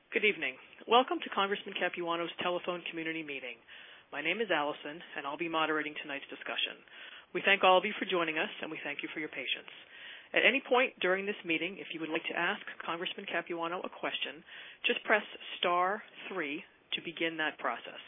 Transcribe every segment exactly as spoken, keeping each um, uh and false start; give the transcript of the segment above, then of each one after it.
Good evening. Welcome to Congressman Capuano's telephone community meeting. My name is Allison, and I'll be moderating tonight's discussion. We thank all of you for joining us, and we thank you for your patience. At any point during this meeting, if you would like to ask Congressman Capuano a question, just press star three to begin that process.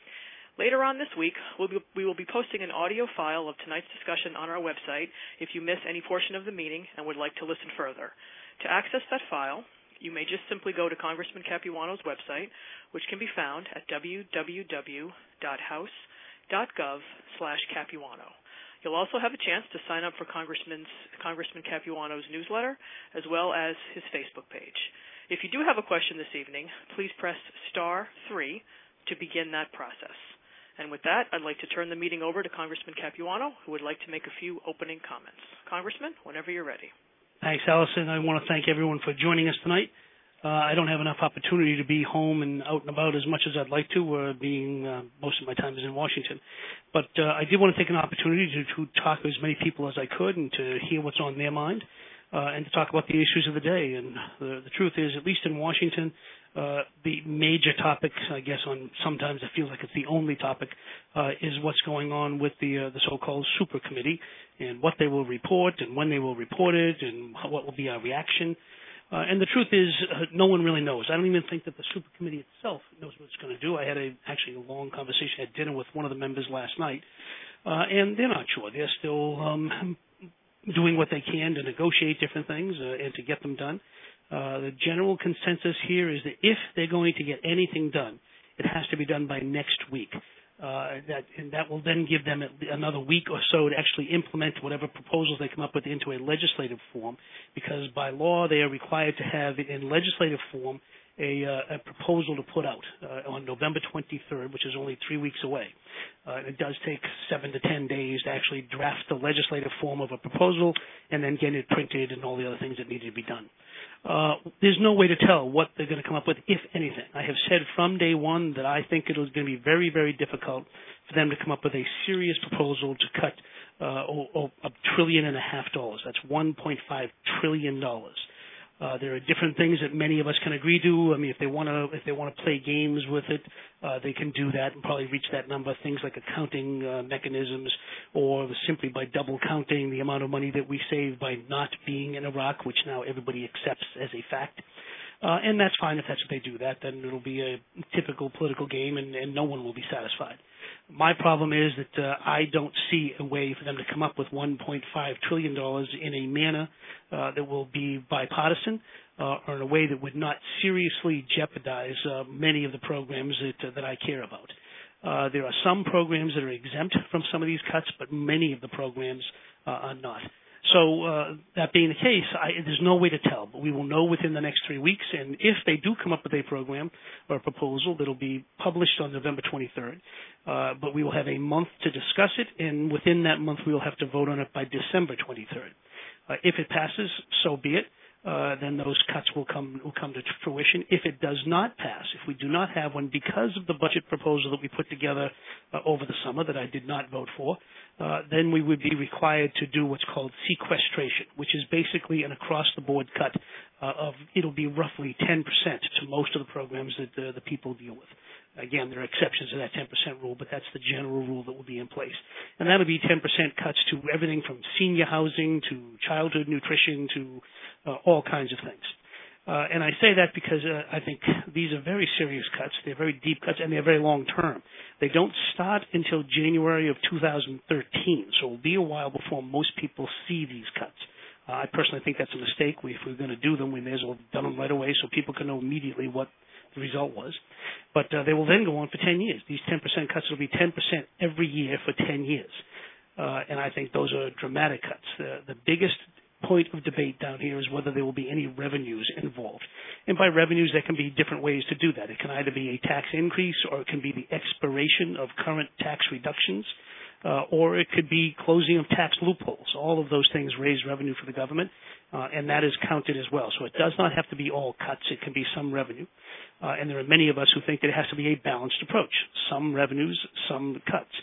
Later on this week, we'll be, we will be posting an audio file of tonight's discussion on our website if you miss any portion of the meeting and would like to listen further. To access that file, you may just simply go to Congressman Capuano's website, which can be found at w w w dot house dot gov slash Capuano. You'll also have a chance to sign up for Congressman's, Congressman Capuano's newsletter, as well as his Facebook page. If you do have a question this evening, please press star three to begin that process. And with that, I'd like to turn the meeting over to Congressman Capuano, who would like to make a few opening comments. Congressman, whenever you're ready. Thanks, Allison. I want to thank everyone for joining us tonight. Uh, I don't have enough opportunity to be home and out and about as much as I'd like to, uh, being uh, most of my time is in Washington. But uh, I did want to take an opportunity to, to talk to as many people as I could and to hear what's on their mind uh, and to talk about the issues of the day. And the, the truth is, at least in Washington, uh, the major topic, I guess, on sometimes it feels like it's the only topic, uh, is what's going on with the uh, the so-called super committee and what they will report and when they will report it and what will be our reaction. Uh, and the truth is, uh, no one really knows. I don't even think that the super committee itself knows what it's going to do. I had a, actually a long conversation at dinner with one of the members last night, uh, and they're not sure. They're still um, doing what they can to negotiate different things uh, and to get them done. Uh, the general consensus here is that if they're going to get anything done, it has to be done by next week. Uh, that, and that will then give them another week or so to actually implement whatever proposals they come up with into a legislative form, because by law they are required to have in legislative form a, uh, a proposal to put out uh, on November twenty-third, which is only three weeks away. Uh, it does take seven to ten days to actually draft the legislative form of a proposal and then get it printed and all the other things that need to be done. Uh, there's no way to tell what they're going to come up with, if anything. I have said from day one that I think it was going to be very, very difficult for them to come up with a serious proposal to cut uh, oh, oh, a trillion and a half dollars. That's one point five trillion dollars. Uh, there are different things that many of us can agree to. I mean, if they want to, if they want to play games with it, uh, they can do that and probably reach that number. Things like accounting uh, mechanisms, or simply by double counting the amount of money that we save by not being in Iraq, which now everybody accepts as a fact. Uh, and that's fine if that's what they do. That then it'll be a typical political game, and, and no one will be satisfied. My problem is that uh, I don't see a way for them to come up with one point five trillion dollars in a manner uh, that will be bipartisan uh, or in a way that would not seriously jeopardize uh, many of the programs that, uh, that I care about. Uh, there are some programs that are exempt from some of these cuts, but many of the programs uh, are not. So uh, that being the case, I, there's no way to tell, but we will know within the next three weeks. And if they do come up with a program or a proposal, that'll be published on November twenty-third. Uh, but we will have a month to discuss it, and within that month, we will have to vote on it by December twenty-third. Uh, if it passes, so be it. Uh, then those cuts will come will come to fruition. If it does not pass, if we do not have one because of the budget proposal that we put together uh, over the summer that I did not vote for, uh, then we would be required to do what's called sequestration, which is basically an across-the-board cut uh, of, it'll be roughly ten percent to most of the programs that uh, the people deal with. Again, there are exceptions to that ten percent rule, but that's the general rule that will be in place. And that will be ten percent cuts to everything from senior housing to childhood nutrition to uh, all kinds of things. Uh, and I say that because uh, I think these are very serious cuts. They're very deep cuts, and they're very long term. They don't start until January of two thousand thirteen, so it will be a while before most people see these cuts. Uh, I personally think that's a mistake. We, if we're going to do them, we may as well have done them right away so people can know immediately what the result was. But uh, they will then go on for ten years. These ten percent cuts will be ten percent every year for ten years. Uh, and I think those are dramatic cuts. The, the biggest point of debate down here is whether there will be any revenues involved. And by revenues, there can be different ways to do that. It can either be a tax increase, or it can be the expiration of current tax reductions, uh, or it could be closing of tax loopholes. All of those things raise revenue for the government, uh, and that is counted as well. So it does not have to be all cuts. It can be some revenue. Uh, and there are many of us who think that it has to be a balanced approach, some revenues, some cuts.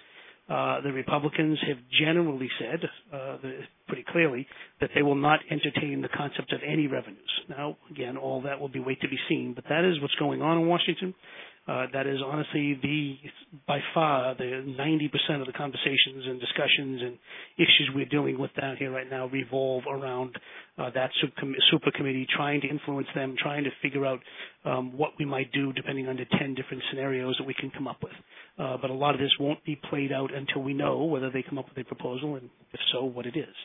Uh, the Republicans have generally said, uh, the, pretty clearly, that they will not entertain the concept of any revenues. Now, again, all that will be wait to be seen, but that is what's going on in Washington. Uh, that is honestly the, by far, the ninety percent of the conversations and discussions and issues we're dealing with down here right now revolve around uh, that super, super committee, trying to influence them, trying to figure out um, what we might do depending on the ten different scenarios that we can come up with. Uh, but a lot of this won't be played out until we know whether they come up with a proposal, and if so, what it is.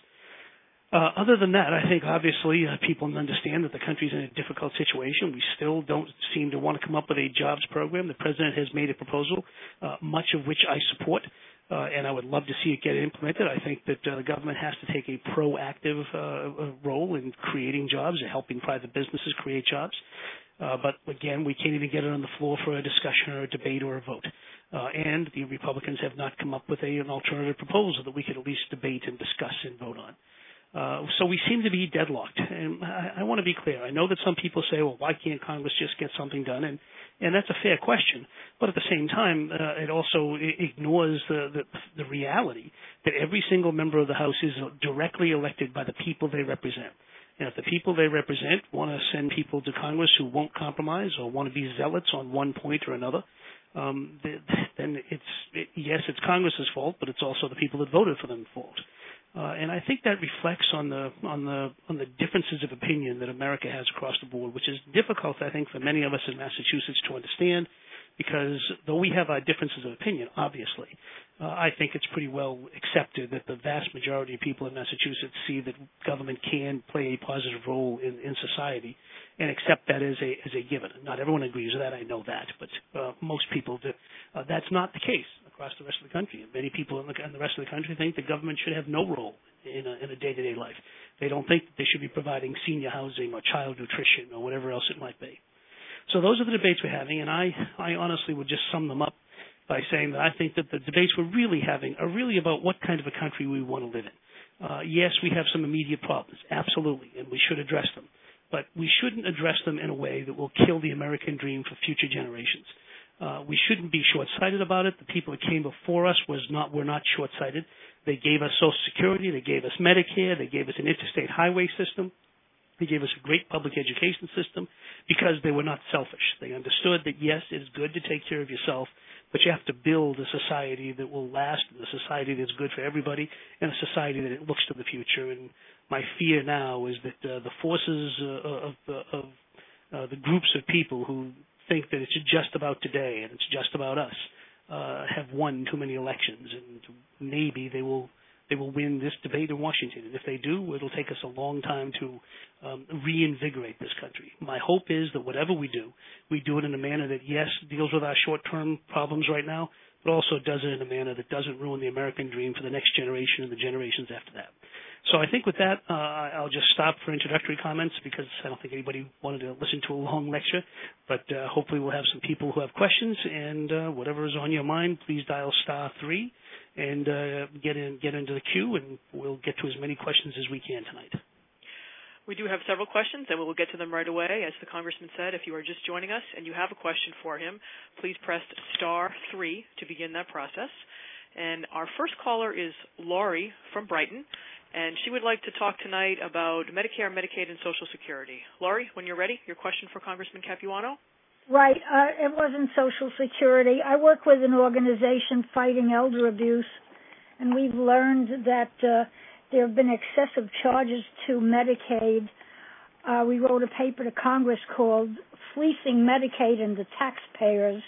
Uh, other than that, I think obviously uh, people understand that the country's in a difficult situation. We still don't seem to want to come up with a jobs program. The president has made a proposal, uh, much of which I support, uh, and I would love to see it get implemented. I think that uh, the government has to take a proactive uh, role in creating jobs and helping private businesses create jobs. Uh, but again, we can't even get it on the floor for a discussion or a debate or a vote. Uh, and the Republicans have not come up with a, an alternative proposal that we could at least debate and discuss and vote on. Uh, so we seem to be deadlocked. And I, I want to be clear. I know that some people say, well, why can't Congress just get something done? And, and that's a fair question. But at the same time, uh, it also ignores the, the, the reality that every single member of the House is directly elected by the people they represent. And if the people they represent want to send people to Congress who won't compromise or want to be zealots on one point or another, um, then it's, it, yes, it's Congress's fault, but it's also the people that voted for them fault. Uh, and I think that reflects on the on the on the differences of opinion that America has across the board, which is difficult, I think, for many of us in Massachusetts to understand, because though we have our differences of opinion, obviously, uh, I think it's pretty well accepted that the vast majority of people in Massachusetts see that government can play a positive role in, in society and accept that as a as a given. Not everyone agrees with that, I know that, but uh, most people do. Uh, that's not the case across the rest of the country. And many people in the, in the rest of the country think the government should have no role in a, in a day-to-day life. They don't think that they should be providing senior housing or child nutrition or whatever else it might be. So those are the debates we're having, and I, I honestly would just sum them up by saying that I think that the debates we're really having are really about what kind of a country we want to live in. Uh, yes, we have some immediate problems, absolutely, and we should address them. But we shouldn't address them in a way that will kill the American dream for future generations. Uh, we shouldn't be short-sighted about it. The people that came before us was not were not short-sighted. They gave us Social Security. They gave us Medicare. They gave us an interstate highway system. They gave us a great public education system because they were not selfish. They understood that, yes, it is good to take care of yourself, but you have to build a society that will last, and a society that's good for everybody, and a society that it looks to the future. And my fear now is that uh, the forces uh, of, uh, of uh, the groups of people who think that it's just about today and it's just about us uh, have won too many elections, and maybe they will they will win this debate in Washington. And if they do, it'll take us a long time to um, reinvigorate this country. My hope is that whatever we do, we do it in a manner that, yes, deals with our short-term problems right now, but also does it in a manner that doesn't ruin the American dream for the next generation and the generations after that. So I think with that, uh, I'll just stop for introductory comments because I don't think anybody wanted to listen to a long lecture. But uh, hopefully we'll have some people who have questions, and uh, whatever is on your mind, please dial star three and uh, get in, get into the queue, and we'll get to as many questions as we can tonight. We do have several questions, and we will get to them right away. As the Congressman said, if you are just joining us and you have a question for him, please press star three to begin that process. And our first caller is Laurie from Brighton, and she would like to talk tonight about Medicare, Medicaid, and Social Security. Laurie, when you're ready, your question for Congressman Capuano? Right. Uh, it wasn't Social Security. I work with an organization fighting elder abuse, and we've learned that uh, there have been excessive charges to Medicaid. Uh, we wrote a paper to Congress called Fleecing Medicaid and the Taxpayers.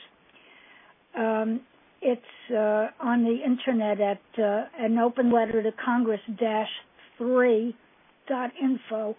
Um, it's uh, on the Internet at uh, an open letter to Congress dash three dot info.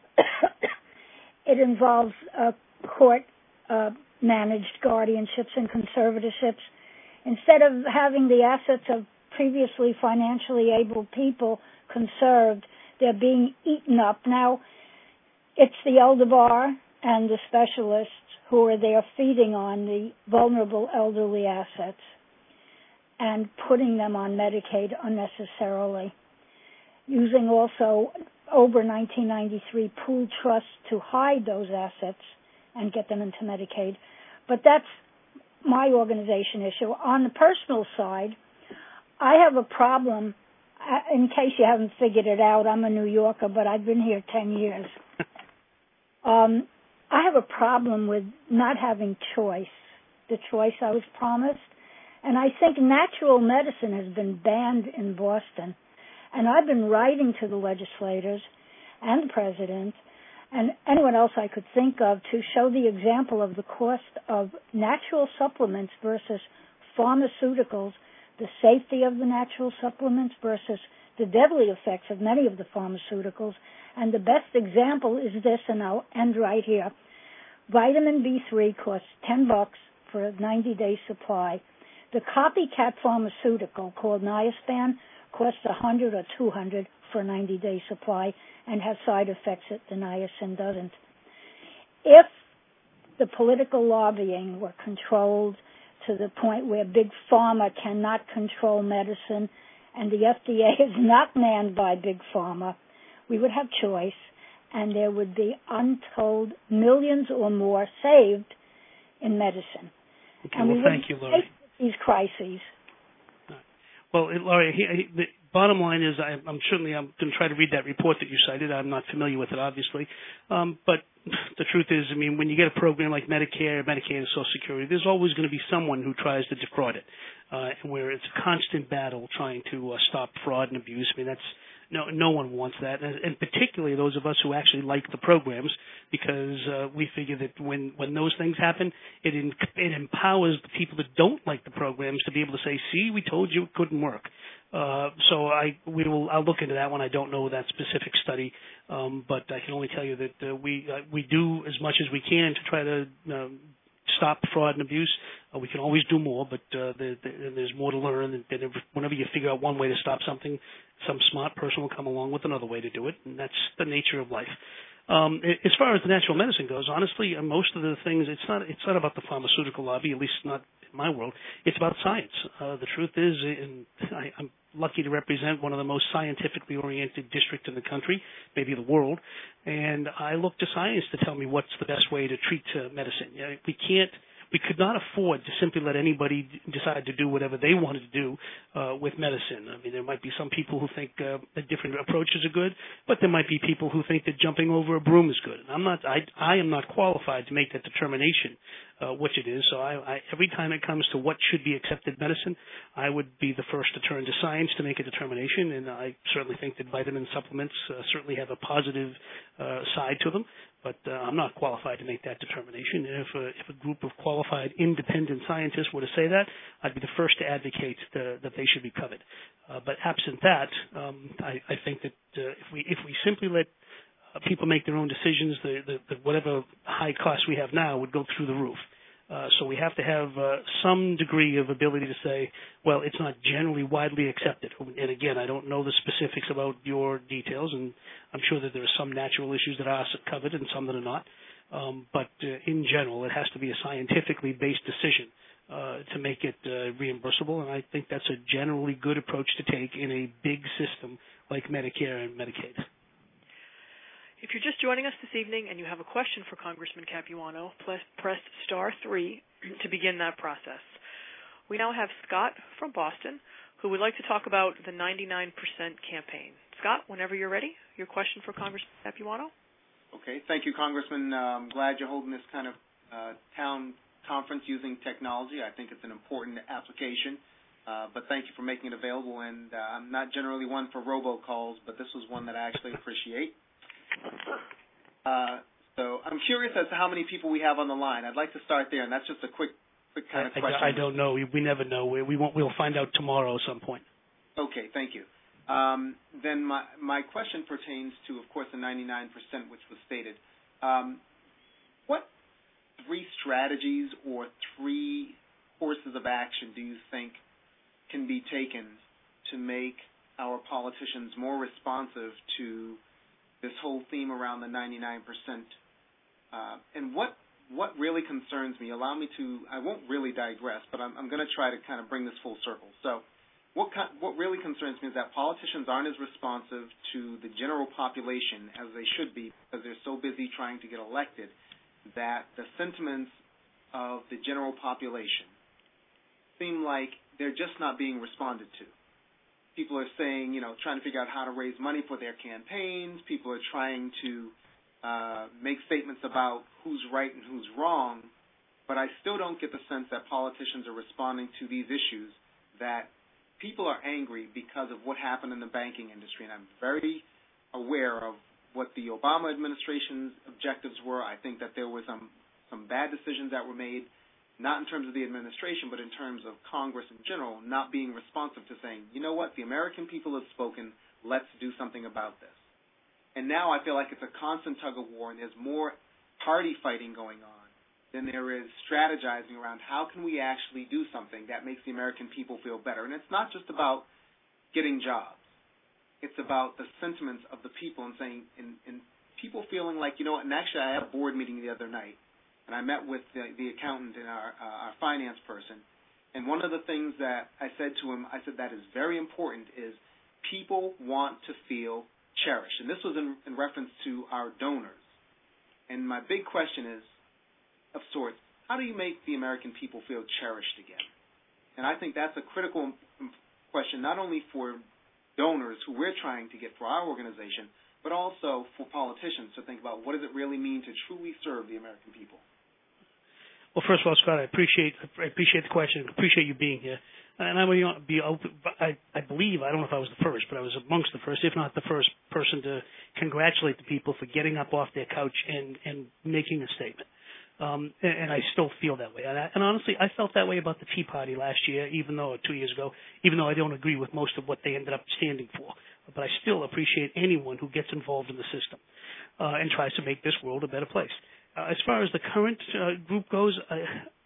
It involves uh, court uh, managed guardianships and conservatorships. Instead of having the assets of previously financially able people conserved, they're being eaten up. Now, it's the elder bar and the specialists who are there feeding on the vulnerable elderly assets and putting them on Medicaid unnecessarily, using also over nineteen ninety-three pooled trusts to hide those assets and get them into Medicaid. But that's my organization issue. On the personal side, I have a problem. In case you haven't figured it out, I'm a New Yorker, but I've been here ten years. um, I have a problem with not having choice, the choice I was promised. And I think natural medicine has been banned in Boston. And I've been writing to the legislators and the president and anyone else I could think of to show the example of the cost of natural supplements versus pharmaceuticals, the safety of the natural supplements versus the deadly effects of many of the pharmaceuticals. And the best example is this, and I'll end right here. Vitamin B three costs ten bucks for a ninety-day supply. The copycat pharmaceutical called Niaspan costs one hundred or two hundred for a ninety-day supply and has side effects that the niacin doesn't. If the political lobbying were controlled to the point where big pharma cannot control medicine and the F D A is not manned by big pharma, we would have choice and there would be untold millions or more saved in medicine. Okay, and well, we thank you, Laurie. These crises. Well, Laurie, he, he, the bottom line is I, I'm certainly I'm going to try to read that report that you cited. I'm not familiar with it, obviously. Um, but the truth is, I mean, when you get a program like Medicare, Medicaid, and Social Security, there's always going to be someone who tries to defraud it, uh, and where it's a constant battle trying to uh, stop fraud and abuse. I mean, that's no no one wants that, and, and particularly those of us who actually like the programs, because uh, we figure that when, when those things happen, it in, it empowers the people that don't like the programs to be able to say, "See, we told you it couldn't work." Uh, so I we will I'll look into that one. I don't know that specific study, um, but I can only tell you that uh, we uh, we do as much as we can to try to uh, stop fraud and abuse. Uh, we can always do more, but uh, there, there, there's more to learn. And whenever you figure out one way to stop something, some smart person will come along with another way to do it, and that's the nature of life. Um, as far as the natural medicine goes, honestly, uh, most of the things it's not it's not about the pharmaceutical lobby, at least not in my world. It's about science. Uh, the truth is, and I, I'm lucky to represent one of the most scientifically oriented districts in the country, maybe the world, and I look to science to tell me what's the best way to treat uh, medicine. You know, we can't. We could not afford to simply let anybody decide to do whatever they wanted to do uh, with medicine. I mean, there might be some people who think uh, that different approaches are good, but there might be people who think that jumping over a broom is good. And I'm not. I, I am not qualified to make that determination, uh, which it is. So I, I, every time it comes to what should be accepted medicine, I would be the first to turn to science to make a determination. And I certainly think that vitamin supplements uh, certainly have a positive uh, side to them. But uh, I'm not qualified to make that determination. And if a, if a group of qualified independent scientists were to say that, I'd be the first to advocate the, that they should be covered. Uh, but absent that, um, I, I think that uh, if we if we simply let uh, people make their own decisions, the, the, the whatever high costs we have now would go through the roof. Uh, so we have to have uh, some degree of ability to say, well, it's not generally widely accepted. And again, I don't know the specifics about your details, and I'm sure that there are some natural issues that are covered and some that are not. Um, but uh, in general, it has to be a scientifically based decision uh, to make it uh, reimbursable, and I think that's a generally good approach to take in a big system like Medicare and Medicaid. If you're just joining us this evening and you have a question for Congressman Capuano, press star three to begin that process. We now have Scott from Boston who would like to talk about the ninety-nine percent campaign. Scott, whenever you're ready, your question for Congressman Capuano. Okay, thank you, Congressman. Uh, I'm glad you're holding this kind of uh, town conference using technology. I think it's an important application, uh, but thank you for making it available. And uh, I'm not generally one for robocalls, but this was one that I actually appreciate. Uh, so I'm curious as to how many people we have on the line. I'd like to start there, and that's just a quick, quick kind of I, question. I, I don't know. We, we never know. We, we won't. We'll find out tomorrow at some point. Okay, thank you. Um, then my my question pertains to, of course, the ninety-nine percent, which was stated. Um, what three strategies or three courses of action do you think can be taken to make our politicians more responsive to this whole theme around the ninety-nine percent? Uh, and what what really concerns me, allow me to, I won't really digress, but I'm, I'm going to try to kind of bring this full circle. So what what really concerns me is that politicians aren't as responsive to the general population as they should be because they're so busy trying to get elected that the sentiments of the general population seem like they're just not being responded to. people are saying, you know, trying to figure out how to raise money for their campaigns. People are trying to uh, make statements about who's right and who's wrong. But I still don't get the sense that politicians are responding to these issues, that people are angry because of what happened in the banking industry. And I'm very aware of what the Obama administration's objectives were. I think that there were some, some bad decisions that were made, not in terms of the administration, but in terms of Congress in general, not being responsive to saying, you know what, the American people have spoken, let's do something about this. And now I feel like it's a constant tug of war, and there's more party fighting going on than there is strategizing around how can we actually do something that makes the American people feel better. And it's not just about getting jobs. It's about the sentiments of the people and saying, and, and people feeling like, you know what, and actually I had a board meeting the other night, and I met with the, the accountant and our, uh, our finance person, and one of the things that I said to him, I said that is very important, is people want to feel cherished. And this was in, in reference to our donors. And my big question is, of sorts, how do you make the American people feel cherished again? And I think that's a critical question, not only for donors who we're trying to get for our organization, but also for politicians to think about what does it really mean to truly serve the American people. Well, first of all, Scott, I appreciate I appreciate the question. I appreciate you being here. And I will be open. I, I believe, I don't know if I was the first, but I was amongst the first, if not the first person to congratulate the people for getting up off their couch and, and making a statement. Um, and, and I still feel that way. And, I, and honestly, I felt that way about the Tea Party last year, even though, two years ago, even though I don't agree with most of what they ended up standing for. But I still appreciate anyone who gets involved in the system uh, and tries to make this world a better place. Uh, as far as the current uh, group goes, uh,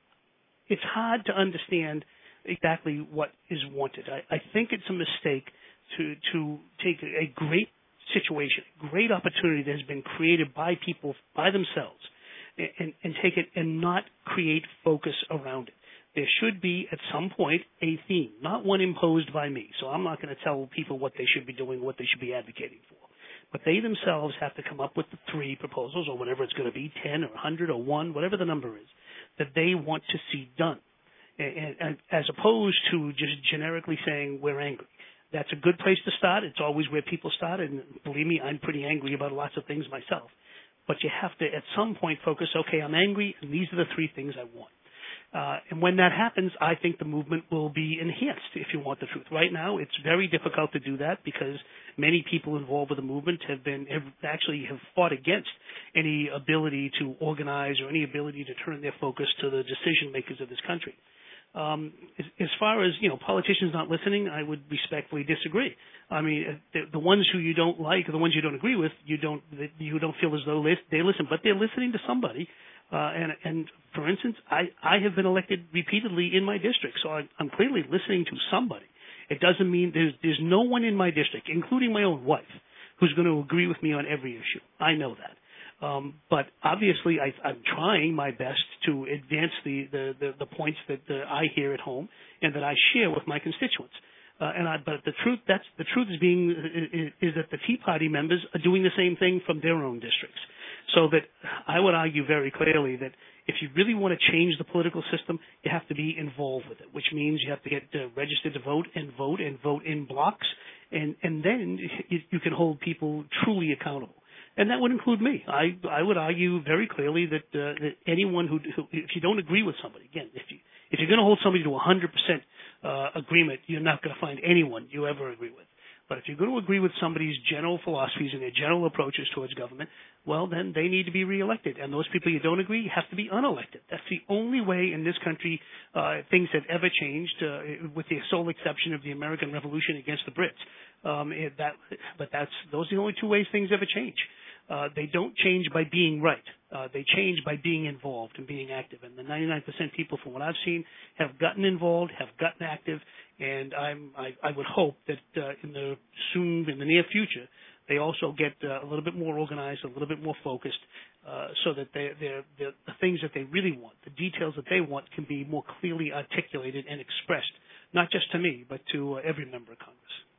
it's hard to understand exactly what is wanted. I, I think it's a mistake to to take a, a great situation, a great opportunity that has been created by people by themselves, and, and take it and not create focus around it. There should be, at some point, a theme, not one imposed by me. So I'm not going to tell people what they should be doing, what they should be advocating for. But they themselves have to come up with the three proposals, or whatever it's going to be, ten or one hundred or one, whatever the number is, that they want to see done. And, and as opposed to just generically saying we're angry. That's a good place to start. It's always where people start, and believe me, I'm pretty angry about lots of things myself. But you have to, at some point, focus, okay, I'm angry, and these are the three things I want. Uh, and when that happens, I think the movement will be enhanced, if you want the truth. Right now, it's very difficult to do that because many people involved with the movement have been have actually have fought against any ability to organize or any ability to turn their focus to the decision makers of this country. Um, as, as far as, you know, politicians not listening, I would respectfully disagree. I mean, the, the ones who you don't like, or the ones you don't agree with, you don't you don't feel as though they listen, but they're listening to somebody. Uh, and, and for instance, I, I have been elected repeatedly in my district, so I, I'm clearly listening to somebody. It doesn't mean there's there's no one in my district, including my own wife, who's going to agree with me on every issue. I know that. Um, but obviously, I, I'm trying my best to advance the, the, the, the points that uh, I hear at home and that I share with my constituents. Uh, and I, but the truth, that's the truth is being is, is that the Tea Party members are doing the same thing from their own districts. So that I would argue very clearly that if you really want to change the political system, you have to be involved with it, which means you have to get uh, registered to vote and vote and vote in blocks, and and then you, you can hold people truly accountable. And that would include me. I I would argue very clearly that, uh, that anyone who, who, if you don't agree with somebody, again, if you if you're going to hold somebody to one hundred percent uh, agreement, you're not going to find anyone you ever agree with. But if you're going to agree with somebody's general philosophies and their general approaches towards government, well, then they need to be reelected. And those people you don't agree have to be unelected. That's the only way in this country uh, things have ever changed, uh, with the sole exception of the American Revolution against the Brits. Um, it, that, but that's those are the only two ways things ever change. Uh, they don't change by being right. Uh, they change by being involved and being active. And the ninety-nine percent people, from what I've seen, have gotten involved, have gotten active, and I'm, I, I would hope that uh, in the soon, in the near future, they also get uh, a little bit more organized, a little bit more focused, uh, so that they, they're, they're, the things that they really want, the details that they want, can be more clearly articulated and expressed, not just to me, but to uh, every member of Congress.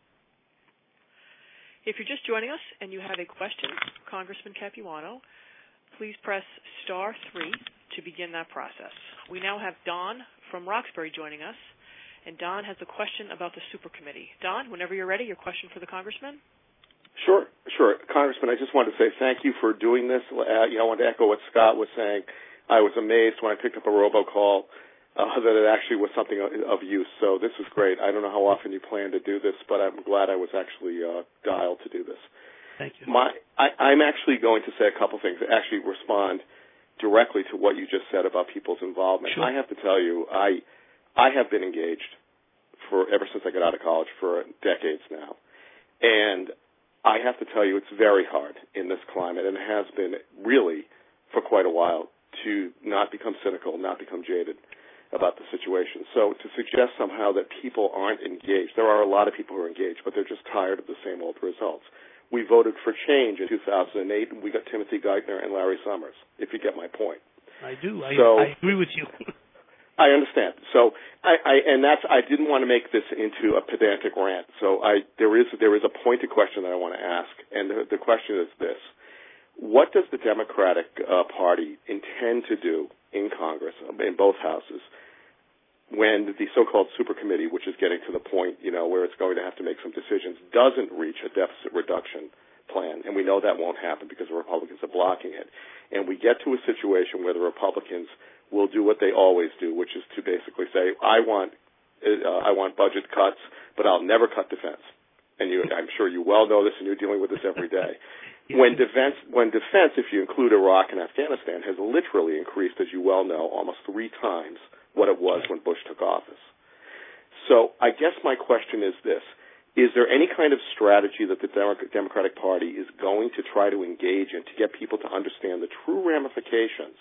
If you're just joining us and you have a question, Congressman Capuano, please press star three to begin that process. We now have Don from Roxbury joining us. and Don has a question about the super committee. Don, whenever you're ready, your question for the congressman. Sure, sure. Congressman, I just wanted to say thank you for doing this. Uh, you know, I wanted to echo what Scott was saying. I was amazed when I picked up a robocall uh, that it actually was something of use. So this is great. I don't know how often you plan to do this, but I'm glad I was actually uh, dialed to do this. Thank you. My, I, I'm actually going to say a couple things that actually respond directly to what you just said about people's involvement. Sure. I have to tell you, I I have been engaged for ever since I got out of college for decades now. And I have to tell you, it's very hard in this climate, and it has been really for quite a while, to not become cynical, not become jaded about the situation. So to suggest somehow that people aren't engaged, there are a lot of people who are engaged, but they're just tired of the same old results. We voted for change in two thousand eight, and we got Timothy Geithner and Larry Summers, if you get my point. I do. I, so, I agree with you. I understand. So, I, I and that's I didn't want to make this into a pedantic rant. So, I there is there is a pointed question that I want to ask, and the, the question is this: what does the Democratic uh, Party intend to do in Congress, in both houses, when the so-called super committee, which is getting to the point, you know, where it's going to have to make some decisions, doesn't reach a deficit reduction plan? And we know that won't happen because the Republicans are blocking it. And we get to a situation where the Republicans will do what they always do, which is to basically say, I want uh, I want budget cuts, but I'll never cut defense. And you, I'm sure you well know this, and you're dealing with this every day. Yeah. When defense, when defense, if you include Iraq and Afghanistan, has literally increased, as you well know, almost three times what it was when Bush took office. So I guess my question is this: is there any kind of strategy that the Democratic Party is going to try to engage in to get people to understand the true ramifications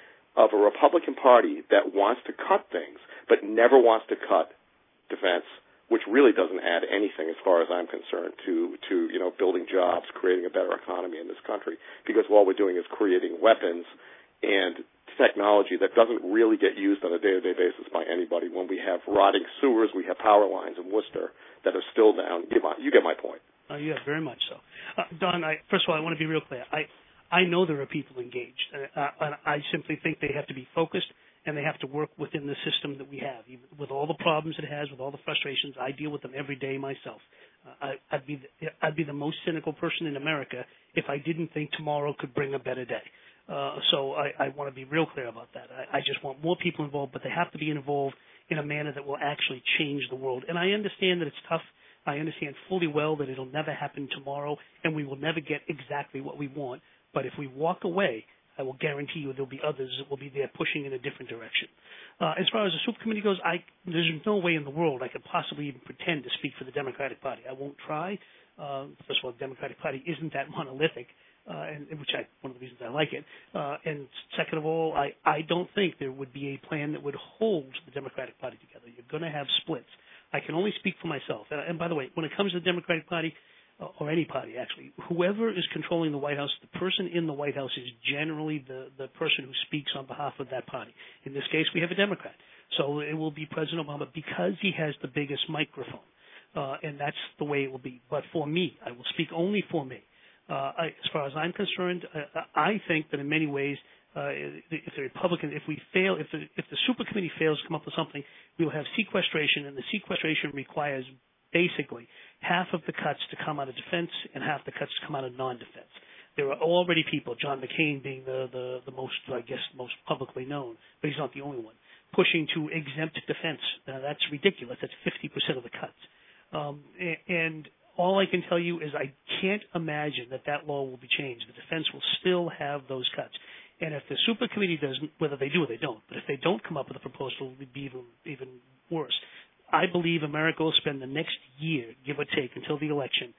of a Republican Party that wants to cut things but never wants to cut defense, which really doesn't add anything as far as I'm concerned to, to you know, building jobs, creating a better economy in this country, because all we're doing is creating weapons and technology that doesn't really get used on a day-to-day basis by anybody. When we have rotting sewers, we have power lines in Worcester that are still down. You get my, you get my point. Uh, yeah, very much so. Uh, Don, I, first of all, I want to be real clear. I, I know there are people engaged, uh, and I simply think they have to be focused and they have to work within the system that we have. Even with all the problems it has, with all the frustrations, I deal with them every day myself. Uh, I, I'd be the, I'd be the most cynical person in America if I didn't think tomorrow could bring a better day. Uh, so I, I want to be real clear about that. I, I just want more people involved, but they have to be involved in a manner that will actually change the world. And I understand that it's tough. I understand fully well that it'll never happen tomorrow, and we will never get exactly what we want. But if we walk away, I will guarantee you there'll be others that will be there pushing in a different direction. Uh, as far as the super committee goes, I, there's no way in the world I could possibly even pretend to speak for the Democratic Party. I won't try. Uh, first of all, the Democratic Party isn't that monolithic. Uh, and which I one of the reasons I like it. Uh, and second of all, I, I don't think there would be a plan that would hold the Democratic Party together. You're going to have splits. I can only speak for myself. And, and by the way, when it comes to the Democratic Party, uh, or any party actually, whoever is controlling the White House, the person in the White House is generally the, the person who speaks on behalf of that party. In this case, we have a Democrat. So it will be President Obama because he has the biggest microphone. Uh, and that's the way it will be. But for me, I will speak only for me. Uh, I, as far as I'm concerned, uh, I think that in many ways, uh, if the Republican, if we fail, if the, if the super committee fails to come up with something, we will have sequestration, and the sequestration requires basically half of the cuts to come out of defense and half the cuts to come out of non-defense. There are already people, John McCain being the, the, the most, I guess, most publicly known, but he's not the only one, pushing to exempt defense. Now, that's ridiculous. That's fifty percent of the cuts. Um, and, and all I can tell you is I can't imagine that that law will be changed. The defense will still have those cuts. And if the super committee doesn't, whether they do or they don't, but if they don't come up with a proposal, it would be even, even worse. I believe America will spend the next year, give or take, until the election,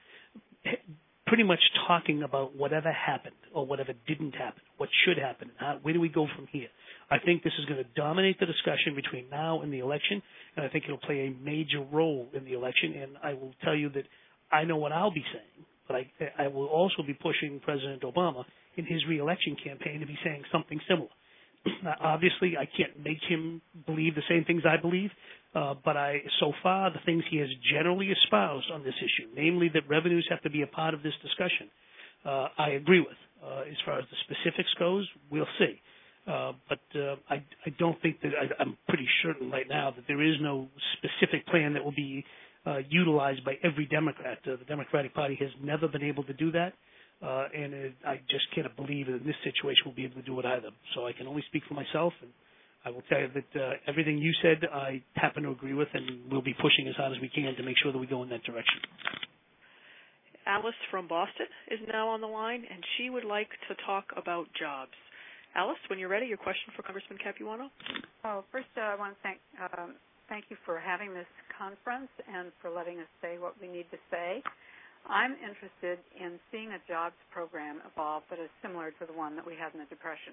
pretty much talking about whatever happened or whatever didn't happen, what should happen, how, where do we go from here. I think this is going to dominate the discussion between now and the election, and I think it'll play a major role in the election. And I will tell you that I know what I'll be saying, but I, I will also be pushing President Obama in his re-election campaign to be saying something similar. Obviously, I can't make him believe the same things I believe, uh, but I, so far, the things he has generally espoused on this issue, namely that revenues have to be a part of this discussion, uh, I agree with. Uh, as far as the specifics goes, we'll see. Uh, but uh, I, I don't think that I, I'm pretty certain right now that there is no specific plan that will be uh, utilized by every Democrat. Uh, the Democratic Party has never been able to do that, uh, and it, I just can't believe that in this situation we'll be able to do it either. So I can only speak for myself, and I will tell you that uh, everything you said I happen to agree with, and we'll be pushing as hard as we can to make sure that we go in that direction. Alice from Boston is now on the line, and she would like to talk about jobs. Alice, when you're ready, your question for Congressman Capuano. Oh, first uh, I want to thank um, thank you for having this conference and for letting us say what we need to say. I'm interested in seeing a jobs program evolve that is similar to the one that we had in the Depression,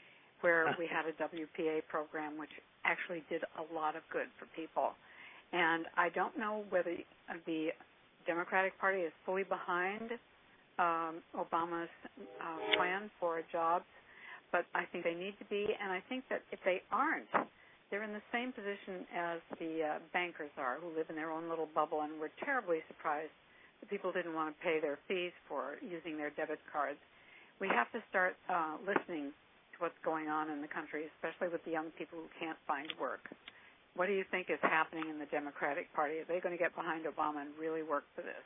where we had a W P A program which actually did a lot of good for people. And I don't know whether the Democratic Party is fully behind um, Obama's uh, plan for jobs, but I think they need to be, and I think that if they aren't, they're in the same position as the uh, bankers are, who live in their own little bubble, and we're terribly surprised that people didn't want to pay their fees for using their debit cards. We have to start uh, listening to what's going on in the country, especially with the young people who can't find work. What do you think is happening in the Democratic Party? Are they going to get behind Obama and really work for this?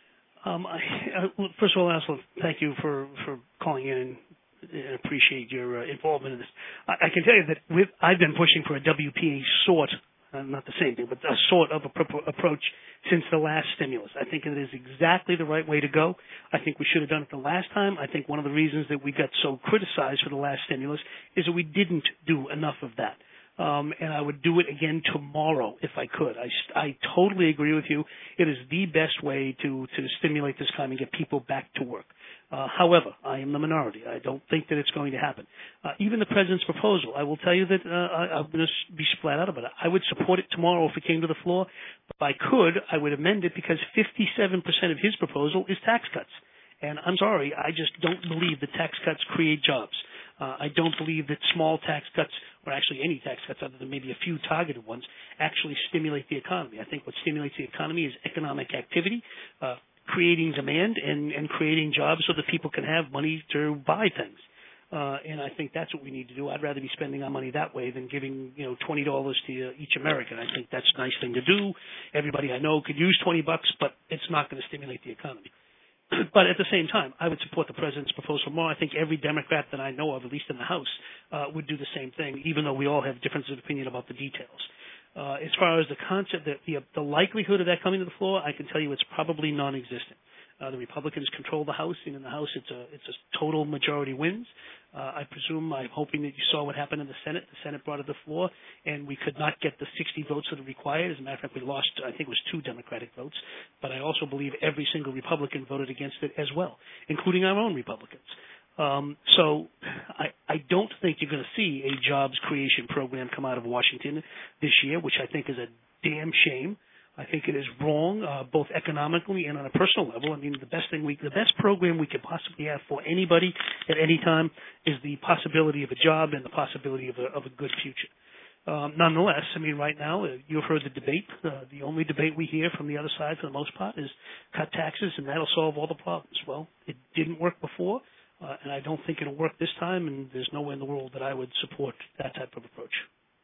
Um, I, uh, well, first of all, Asla, thank you for, for calling in and and appreciate your uh, involvement in this. I, I can tell you that with, I've been pushing for a W P A sort, uh, not the same thing, but a sort of a pro- approach since the last stimulus. I think it is exactly the right way to go. I think we should have done it the last time. I think one of the reasons that we got so criticized for the last stimulus is that we didn't do enough of that. Um, and I would do it again tomorrow if I could. I, I totally agree with you. It is the best way to, to stimulate this economy and get people back to work. Uh, however, I am the minority. I don't think that it's going to happen. Uh, even the president's proposal, I will tell you that uh, I, I'm going to be splat out about it. I would support it tomorrow if it came to the floor. If I could, I would amend it because fifty-seven percent of his proposal is tax cuts. And I'm sorry, I just don't believe that tax cuts create jobs. Uh, I don't believe that small tax cuts, or actually any tax cuts other than maybe a few targeted ones, actually stimulate the economy. I think what stimulates the economy is economic activity, uh, creating demand and, and creating jobs so that people can have money to buy things. Uh, and I think that's what we need to do. I'd rather be spending our money that way than giving, you know, twenty dollars to uh, each American. I think that's a nice thing to do. Everybody I know could use twenty bucks, but it's not going to stimulate the economy. But at the same time, I would support the president's proposal more. I think every Democrat that I know of, at least in the House, uh, would do the same thing, even though we all have differences of opinion about the details. Uh, as far as the concept, the, the, the likelihood of that coming to the floor, I can tell you it's probably non-existent. Uh, the Republicans control the House, and in the House, it's a it's a total majority wins. Uh, I presume, I'm hoping that you saw what happened in the Senate. The Senate brought it to the floor, and we could not get the sixty votes that are required. As a matter of fact, we lost, I think it was two Democratic votes. But I also believe every single Republican voted against it as well, including our own Republicans. Um, so I, I don't think you're going to see a jobs creation program come out of Washington this year, which I think is a damn shame. I think it is wrong, uh, both economically and on a personal level. I mean, the best thing we, the best program we could possibly have for anybody at any time is the possibility of a job and the possibility of a, of a good future. Um, nonetheless, I mean, right now, uh, you've heard the debate. Uh, the only debate we hear from the other side, for the most part, is cut taxes and that'll solve all the problems. Well, it didn't work before, uh, and I don't think it'll work this time, and there's no way in the world that I would support that type of approach.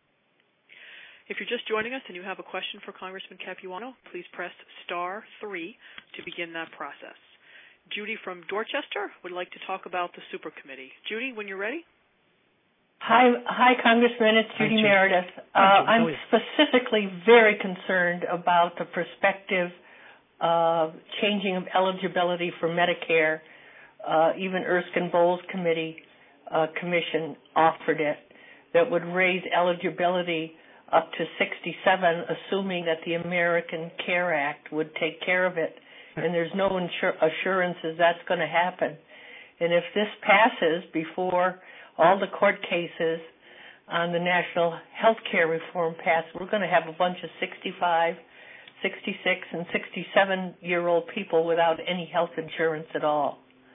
If you're just joining us and you have a question for Congressman Capuano, please press star three to begin that process. Judy from Dorchester would like to talk about the super committee. Judy, when you're ready. Hi, hi, Congressman. It's Judy, Judy. Meredith. Uh, Hi, Judy. I'm specifically very concerned about the prospective uh, changing of eligibility for Medicare. Uh, even Erskine Bowles Committee uh, Commission offered it, that would raise eligibility up to sixty-seven, assuming that the American Care Act would take care of it. And there's no insur- assurances that's going to happen. And if this passes before all the court cases on the national health care reform pass, we're going to have a bunch of sixty-five, sixty-six, and sixty-seven-year-old people without any health insurance at all.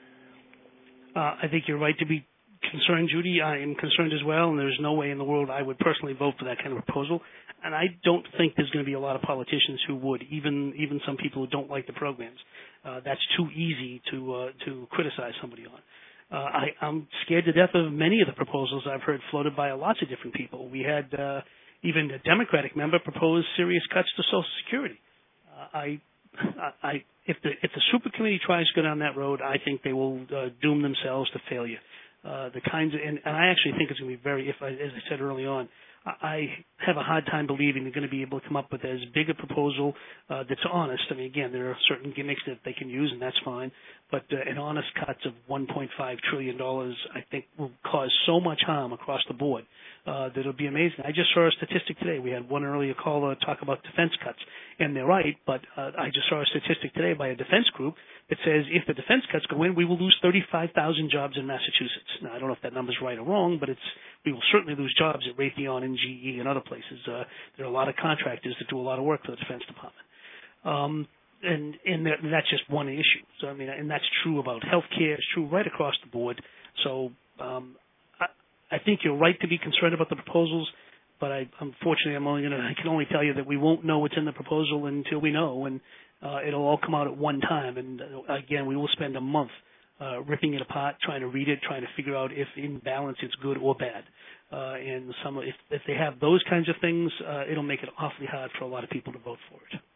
Uh, I think you're right to be concerned, Judy. I am concerned as well, and there's no way in the world I would personally vote for that kind of proposal. And I don't think there's going to be a lot of politicians who would, even even some people who don't like the programs. Uh, that's too easy to uh, to criticize somebody on. Uh, I, I'm scared to death of many of the proposals I've heard floated by lots of different people. We had uh, even a Democratic member propose serious cuts to Social Security. Uh, I, I, if the if the super committee tries to go down that road, I think they will uh, doom themselves to failure. Uh, the kinds of, and, and I actually think it's going to be very, if I, as I said early on, I have a hard time believing they're going to be able to come up with as big a proposal uh, that's honest. I mean, again, there are certain gimmicks that they can use, and that's fine. But uh, an honest cuts of one point five trillion dollars, I think, will cause so much harm across the board uh, that it'll be amazing. I just saw a statistic today. We had one earlier caller talk about defense cuts, and they're right. But uh, I just saw a statistic today by a defense group that says if the defense cuts go in, we will lose thirty-five thousand jobs in Massachusetts. Now, I don't know if that number's right or wrong, but it's we will certainly lose jobs at Raytheon and G E and other places. Uh, there are a lot of contractors that do a lot of work for the Defense Department. Um, and and that's just one issue. So, I mean, and that's true about health care. It's true right across the board. So um, I, I think you're right to be concerned about the proposals, but I, unfortunately, I'm only gonna, I can only tell you that we won't know what's in the proposal until we know, and uh, it'll all come out at one time. And, uh, again, we will spend a month Uh, ripping it apart, trying to read it, trying to figure out if in balance it's good or bad. Uh, and some, if, if they have those kinds of things, uh, it'll make it awfully hard for a lot of people to vote for it.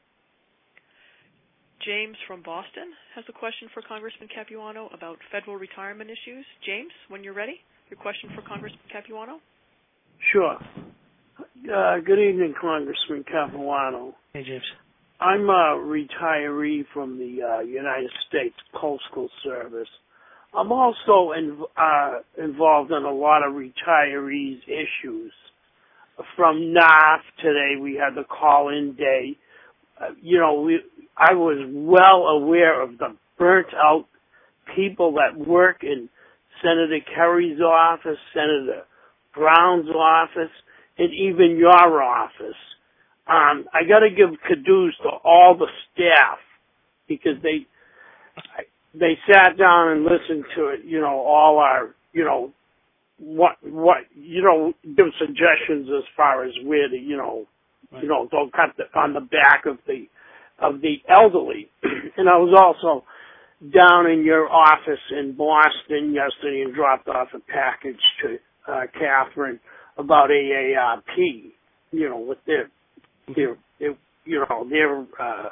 James from Boston has a question for Congressman Capuano about federal retirement issues. James, when you're ready, your question for Congressman Capuano. Sure. Uh, good evening, Congressman Capuano. Hey, James. I'm a retiree from the uh, United States Postal Service. I'm also in, uh, involved in a lot of retirees' issues. From N A F today, we had the call-in day. Uh, you know, we, I was well aware of the burnt-out people that work in Senator Kerry's office, Senator Brown's office, and even your office. Um, I got to give kudos to all the staff because they they sat down and listened to it. You know, all our you know what what you know give suggestions as far as where to you know right. you know don't cut the, on the back of the of the elderly. And I was also down in your office in Boston yesterday and dropped off a package to uh, Catherine about A A R P. You know, with their They're, they're, you know, they're, uh,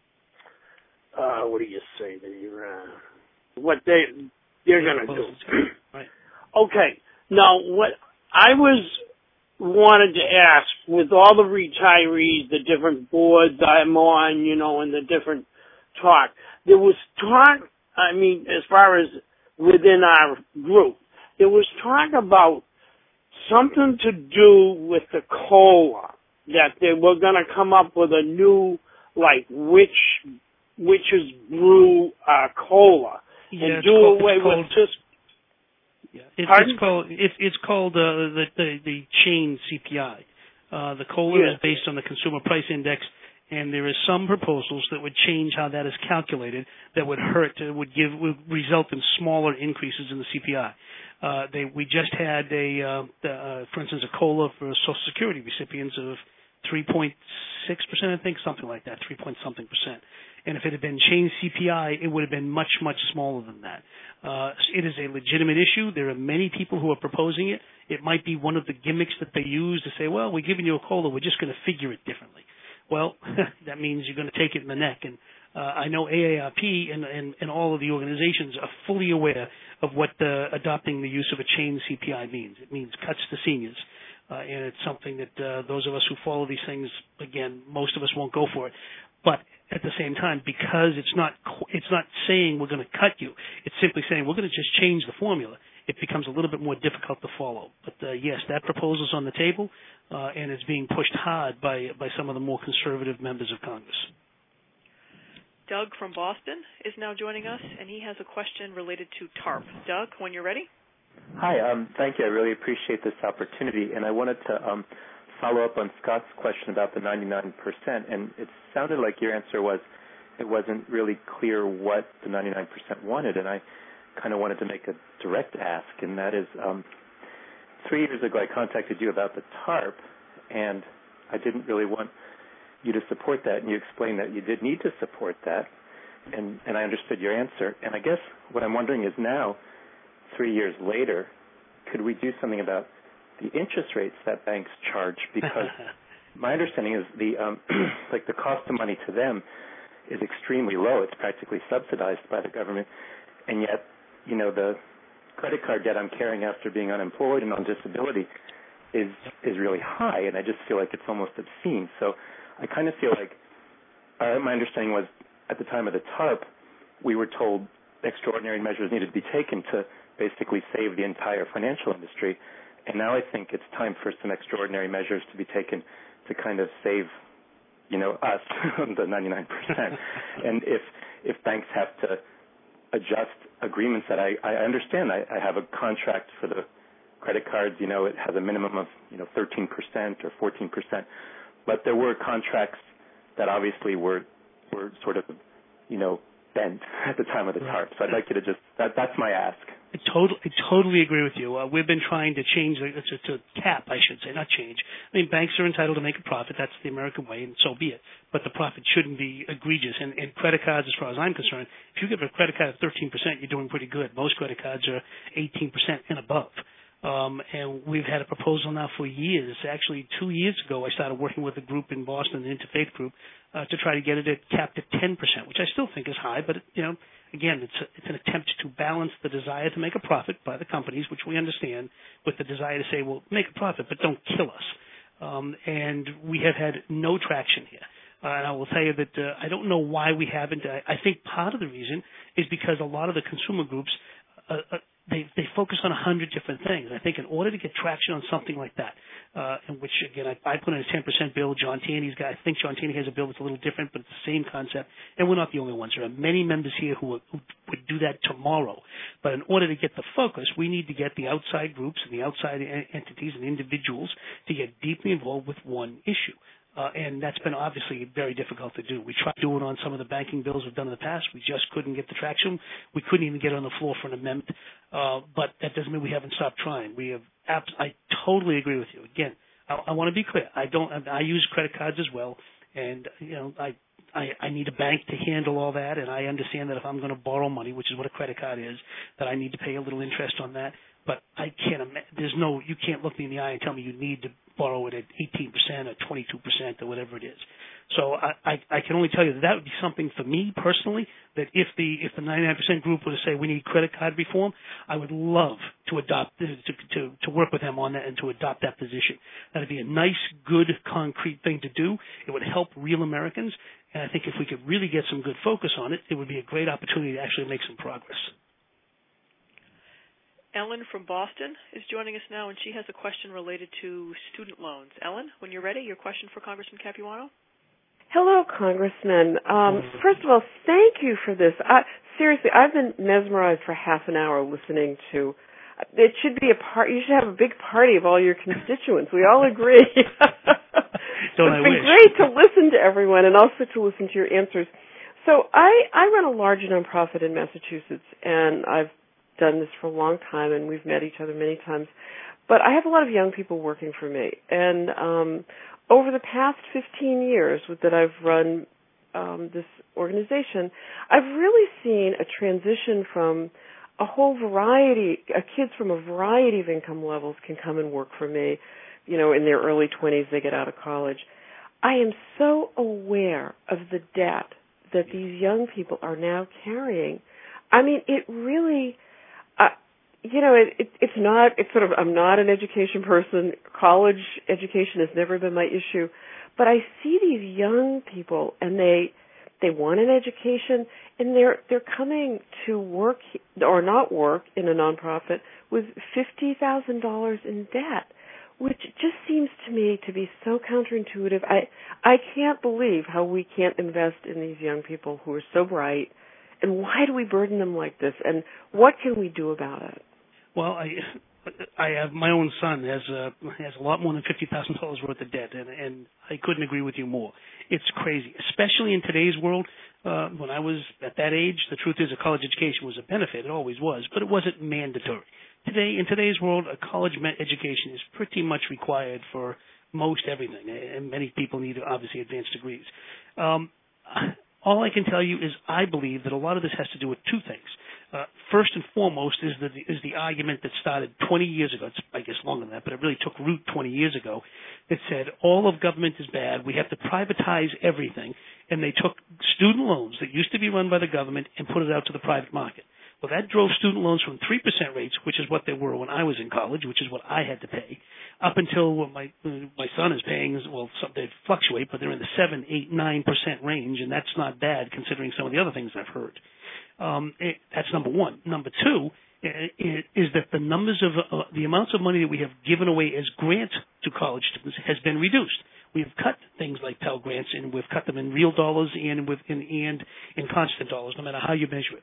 uh, what do you say? They're, uh, what they, they're going to do. Right. Okay. Now, what I was wanted to ask, with all the retirees, the different boards I'm on, you know, and the different talk, there was talk, I mean, as far as within our group, there was talk about something to do with the COLA. That they were going to come up with a new, like, witch, witch's brew uh, cola yeah, and do called, away called, with just. Yeah, it, it's called it's it's called uh, the, the the chain C P I. Uh, the cola yeah. is based on the Consumer Price Index, and there is some proposals that would change how that is calculated. That would hurt. It would give would result in smaller increases in the C P I. Uh, they we just had a, uh, uh, for instance, a cola for Social Security recipients of three point six percent, I think, something like that, three point something percent. And if it had been changed C P I, it would have been much, much smaller than that. Uh, it is a legitimate issue. There are many people who are proposing it. It might be one of the gimmicks that they use to say, well, we're giving you a COLA, we're just going to figure it differently. Well, that means you're going to take it in the neck. And uh, I know A A R P and, and, and all of the organizations are fully aware of what the, adopting the use of a chain C P I means. It means cuts to seniors. Uh, and it's something that uh, those of us who follow these things, again, most of us won't go for it. But at the same time, because it's not it's not saying we're going to cut you, it's simply saying we're going to just change the formula. It becomes a little bit more difficult to follow. But uh, yes, that proposal's on the table, uh, and it's being pushed hard by by some of the more conservative members of Congress. Doug from Boston is now joining us, and he has a question related to TARP. Doug, when you're ready. Hi, um, thank you. I really appreciate this opportunity, and I wanted to um, follow up on Scott's question about the ninety-nine percent, and it sounded like your answer was it wasn't really clear what the ninety-nine percent wanted, and I kind of wanted to make a direct ask, and that is um, three years ago I contacted you about the TARP, and I didn't really want you to support that, and you explained that you did need to support that, and, and I understood your answer, and I guess what I'm wondering is now, three years later, could we do something about the interest rates that banks charge? Because my understanding is the um, like the cost of money to them is extremely low. It's practically subsidized by the government, and yet, you know, the credit card debt I'm carrying after being unemployed and on disability is is really high, and I just feel like it's almost obscene. So I kind of feel like uh, my understanding was at the time of the TARP, we were told extraordinary measures needed to be taken to basically save the entire financial industry, and now I think it's time for some extraordinary measures to be taken to kind of save, you know, us, the ninety-nine percent. And if if banks have to adjust agreements that I, I understand, I, I have a contract for the credit cards, you know, it has a minimum of, you know, thirteen percent or fourteen percent, but there were contracts that obviously were were sort of, you know, bent at the time of the TARP. So I'd like you to just, that, that's my ask. I totally, I totally agree with you. Uh, we've been trying to change, the, to, to cap, I should say, not change. I mean, banks are entitled to make a profit. That's the American way, and so be it. But the profit shouldn't be egregious. And, and credit cards, as far as I'm concerned, if you give a credit card at thirteen percent, you're doing pretty good. Most credit cards are eighteen percent and above. Um, and we've had a proposal now for years. Actually, two years ago, I started working with a group in Boston, an interfaith group, uh, to try to get it at capped at ten percent, which I still think is high. But, you know, again, it's, a, it's an attempt to balance the desire to make a profit by the companies, which we understand, with the desire to say, well, make a profit, but don't kill us. Um, and we have had no traction here. Uh, and I will tell you that uh, I don't know why we haven't. I, I think part of the reason is because a lot of the consumer groups uh, uh, They, they focus on a hundred different things. I think in order to get traction on something like that, uh, in which, again, I, I put in a ten percent bill. John Taney's got, I think John Taney has a bill that's a little different, but it's the same concept. And we're not the only ones. There are many members here who, are, who would do that tomorrow. But in order to get the focus, we need to get the outside groups and the outside en- entities and individuals to get deeply involved with one issue. Uh, and that's been obviously very difficult to do. We tried to do it on some of the banking bills we've done in the past. We just couldn't get the traction. We couldn't even get on the floor for an amendment. Uh, but that doesn't mean we haven't stopped trying. We have. Abs- I totally agree with you. Again, I, I want to be clear. I don't. I use credit cards as well, and you know, I, I I need a bank to handle all that, and I understand that if I'm going to borrow money, which is what a credit card is, that I need to pay a little interest on that. But I can't. There's no. You can't look me in the eye and tell me you need to borrow it at eighteen percent or twenty-two percent or whatever it is. So I, I, I can only tell you that that would be something for me personally, that if the if the ninety-nine percent group were to say we need credit card reform, I would love to adopt, to, to, to work with them on that and to adopt that position. That would be a nice, good, concrete thing to do. It would help real Americans. And I think if we could really get some good focus on it, it would be a great opportunity to actually make some progress. Ellen from Boston is joining us now, and she has a question related to student loans. Ellen, when you're ready, your question for Congressman Capuano? Hello, Congressman. Um, first of all, thank you for this. I, seriously, I've been mesmerized for half an hour listening to. It should be a part. You should have a big party of all your constituents. We all agree. Don't it's I been wish. great to listen to everyone and also to listen to your answers. So I, I run a large nonprofit in Massachusetts, and I've done this for a long time, and we've met each other many times. But I have a lot of young people working for me, and um, over the past fifteen years that I've run um, this organization, I've really seen a transition from a whole variety, uh, kids from a variety of income levels can come and work for me. You know, in their early twenties, they get out of college. I am so aware of the debt that these young people are now carrying. I mean, it really... Uh, you know, it, it, it's not, it's sort of, I'm not an education person. College education has never been my issue. But I see these young people, and they, they want an education, and they're, they're coming to work or not work in a nonprofit with fifty thousand dollars in debt, which just seems to me to be so counterintuitive. I, I can't believe how we can't invest in these young people who are so bright. And why do we burden them like this? And what can we do about it? Well, I I have my own son has a has a lot more than fifty thousand dollars worth of debt, and and I couldn't agree with you more. It's crazy, especially in today's world. Uh, when I was at that age, the truth is a college education was a benefit. It always was, but it wasn't mandatory. Today, in today's world, a college education is pretty much required for most everything, and many people need obviously advanced degrees. Um, All I can tell you is I believe that a lot of this has to do with two things. Uh, first and foremost is the is the argument that started twenty years ago. It's, I guess, longer than that, but it really took root twenty years ago. That said all of government is bad. We have to privatize everything, and they took student loans that used to be run by the government and put it out to the private market. Well, that drove student loans from three percent rates, which is what they were when I was in college, which is what I had to pay, up until what my my son is paying. Well, some, they fluctuate, but they're in the seven, eight, nine percent range, and that's not bad considering some of the other things I've heard. Um, it, that's number one. Number two is, is that the numbers of uh, the amounts of money that we have given away as grants to college students has been reduced. We have cut things like Pell Grants, and we've cut them in real dollars and with in, and in constant dollars, no matter how you measure it.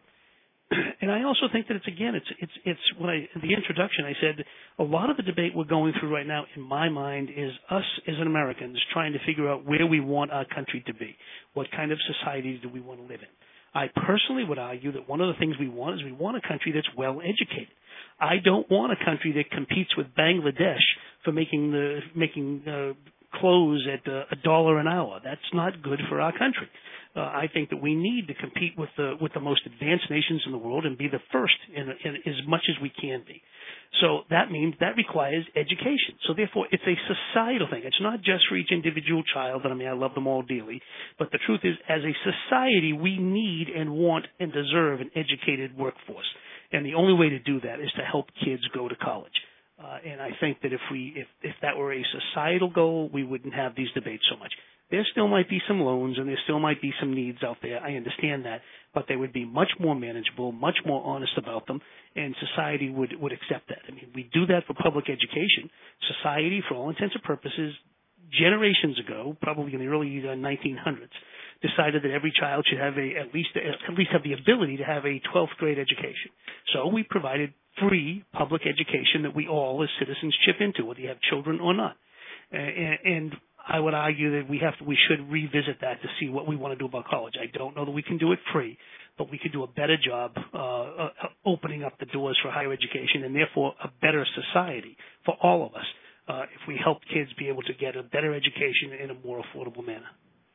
And I also think that it's again, it's it's it's when I in the introduction I said a lot of the debate we're going through right now, in my mind, is us as Americans trying to figure out where we want our country to be, what kind of society do we want to live in. I personally would argue that one of the things we want is we want a country that's well educated. I don't want a country that competes with Bangladesh for making the making uh, clothes at uh, a dollar an hour. That's not good for our country. Uh, I think that we need to compete with the with the most advanced nations in the world and be the first in, in as much as we can be. So that means that requires education. So therefore, it's a societal thing. It's not just for each individual child. And I mean, I love them all dearly. But the truth is, as a society, we need and want and deserve an educated workforce. And the only way to do that is to help kids go to college. Uh, and I think that if we if if that were a societal goal, we wouldn't have these debates so much. There still might be some loans and there still might be some needs out there. I understand that. But they would be much more manageable, much more honest about them, and society would, would accept that. I mean, we do that for public education. Society, for all intents and purposes, generations ago, probably in the early nineteen hundreds, decided that every child should have a at least at least have the ability to have a twelfth grade education. So we provided free public education that we all as citizens chip into, whether you have children or not. And, and I would argue that we have to, we should revisit that to see what we want to do about college. I don't know that we can do it free, but we could do a better job uh, uh, opening up the doors for higher education and therefore a better society for all of us uh, if we help kids be able to get a better education in a more affordable manner.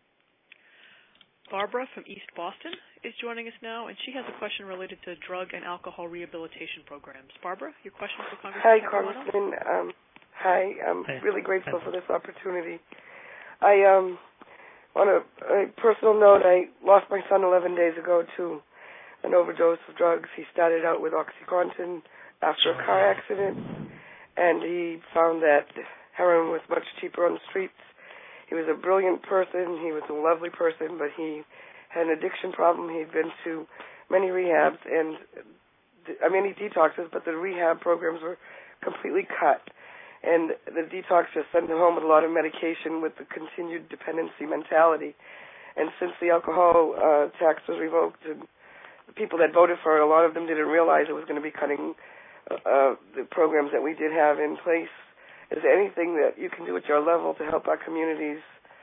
Barbara from East Boston is joining us now, and she has a question related to drug and alcohol rehabilitation programs. Barbara, your question for Congressman Hi, Congressman. Um, hi, I'm hey. really grateful for this opportunity. I, um, on a, a personal note, I lost my son eleven days ago to an overdose of drugs. He started out with OxyContin after a car accident, and he found that heroin was much cheaper on the streets. He was a brilliant person. He was a lovely person, but he had an addiction problem. He'd been to many rehabs, and I mean, he detoxes, but the rehab programs were completely cut. And the detox just sent him home with a lot of medication with the continued dependency mentality. And since the alcohol uh, tax was revoked, and the people that voted for it, a lot of them didn't realize it was going to be cutting uh, the programs that we did have in place. Is there anything that you can do at your level to help our communities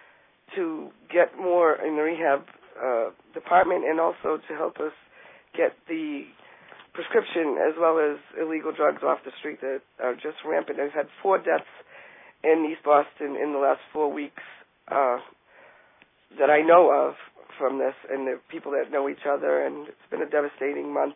to get more in the rehab uh, department and also to help us get the prescription as well as illegal drugs off the street that are just rampant? I've had four deaths in East Boston in the last four weeks uh, that I know of from this, and the people that know each other, and it's been a devastating month.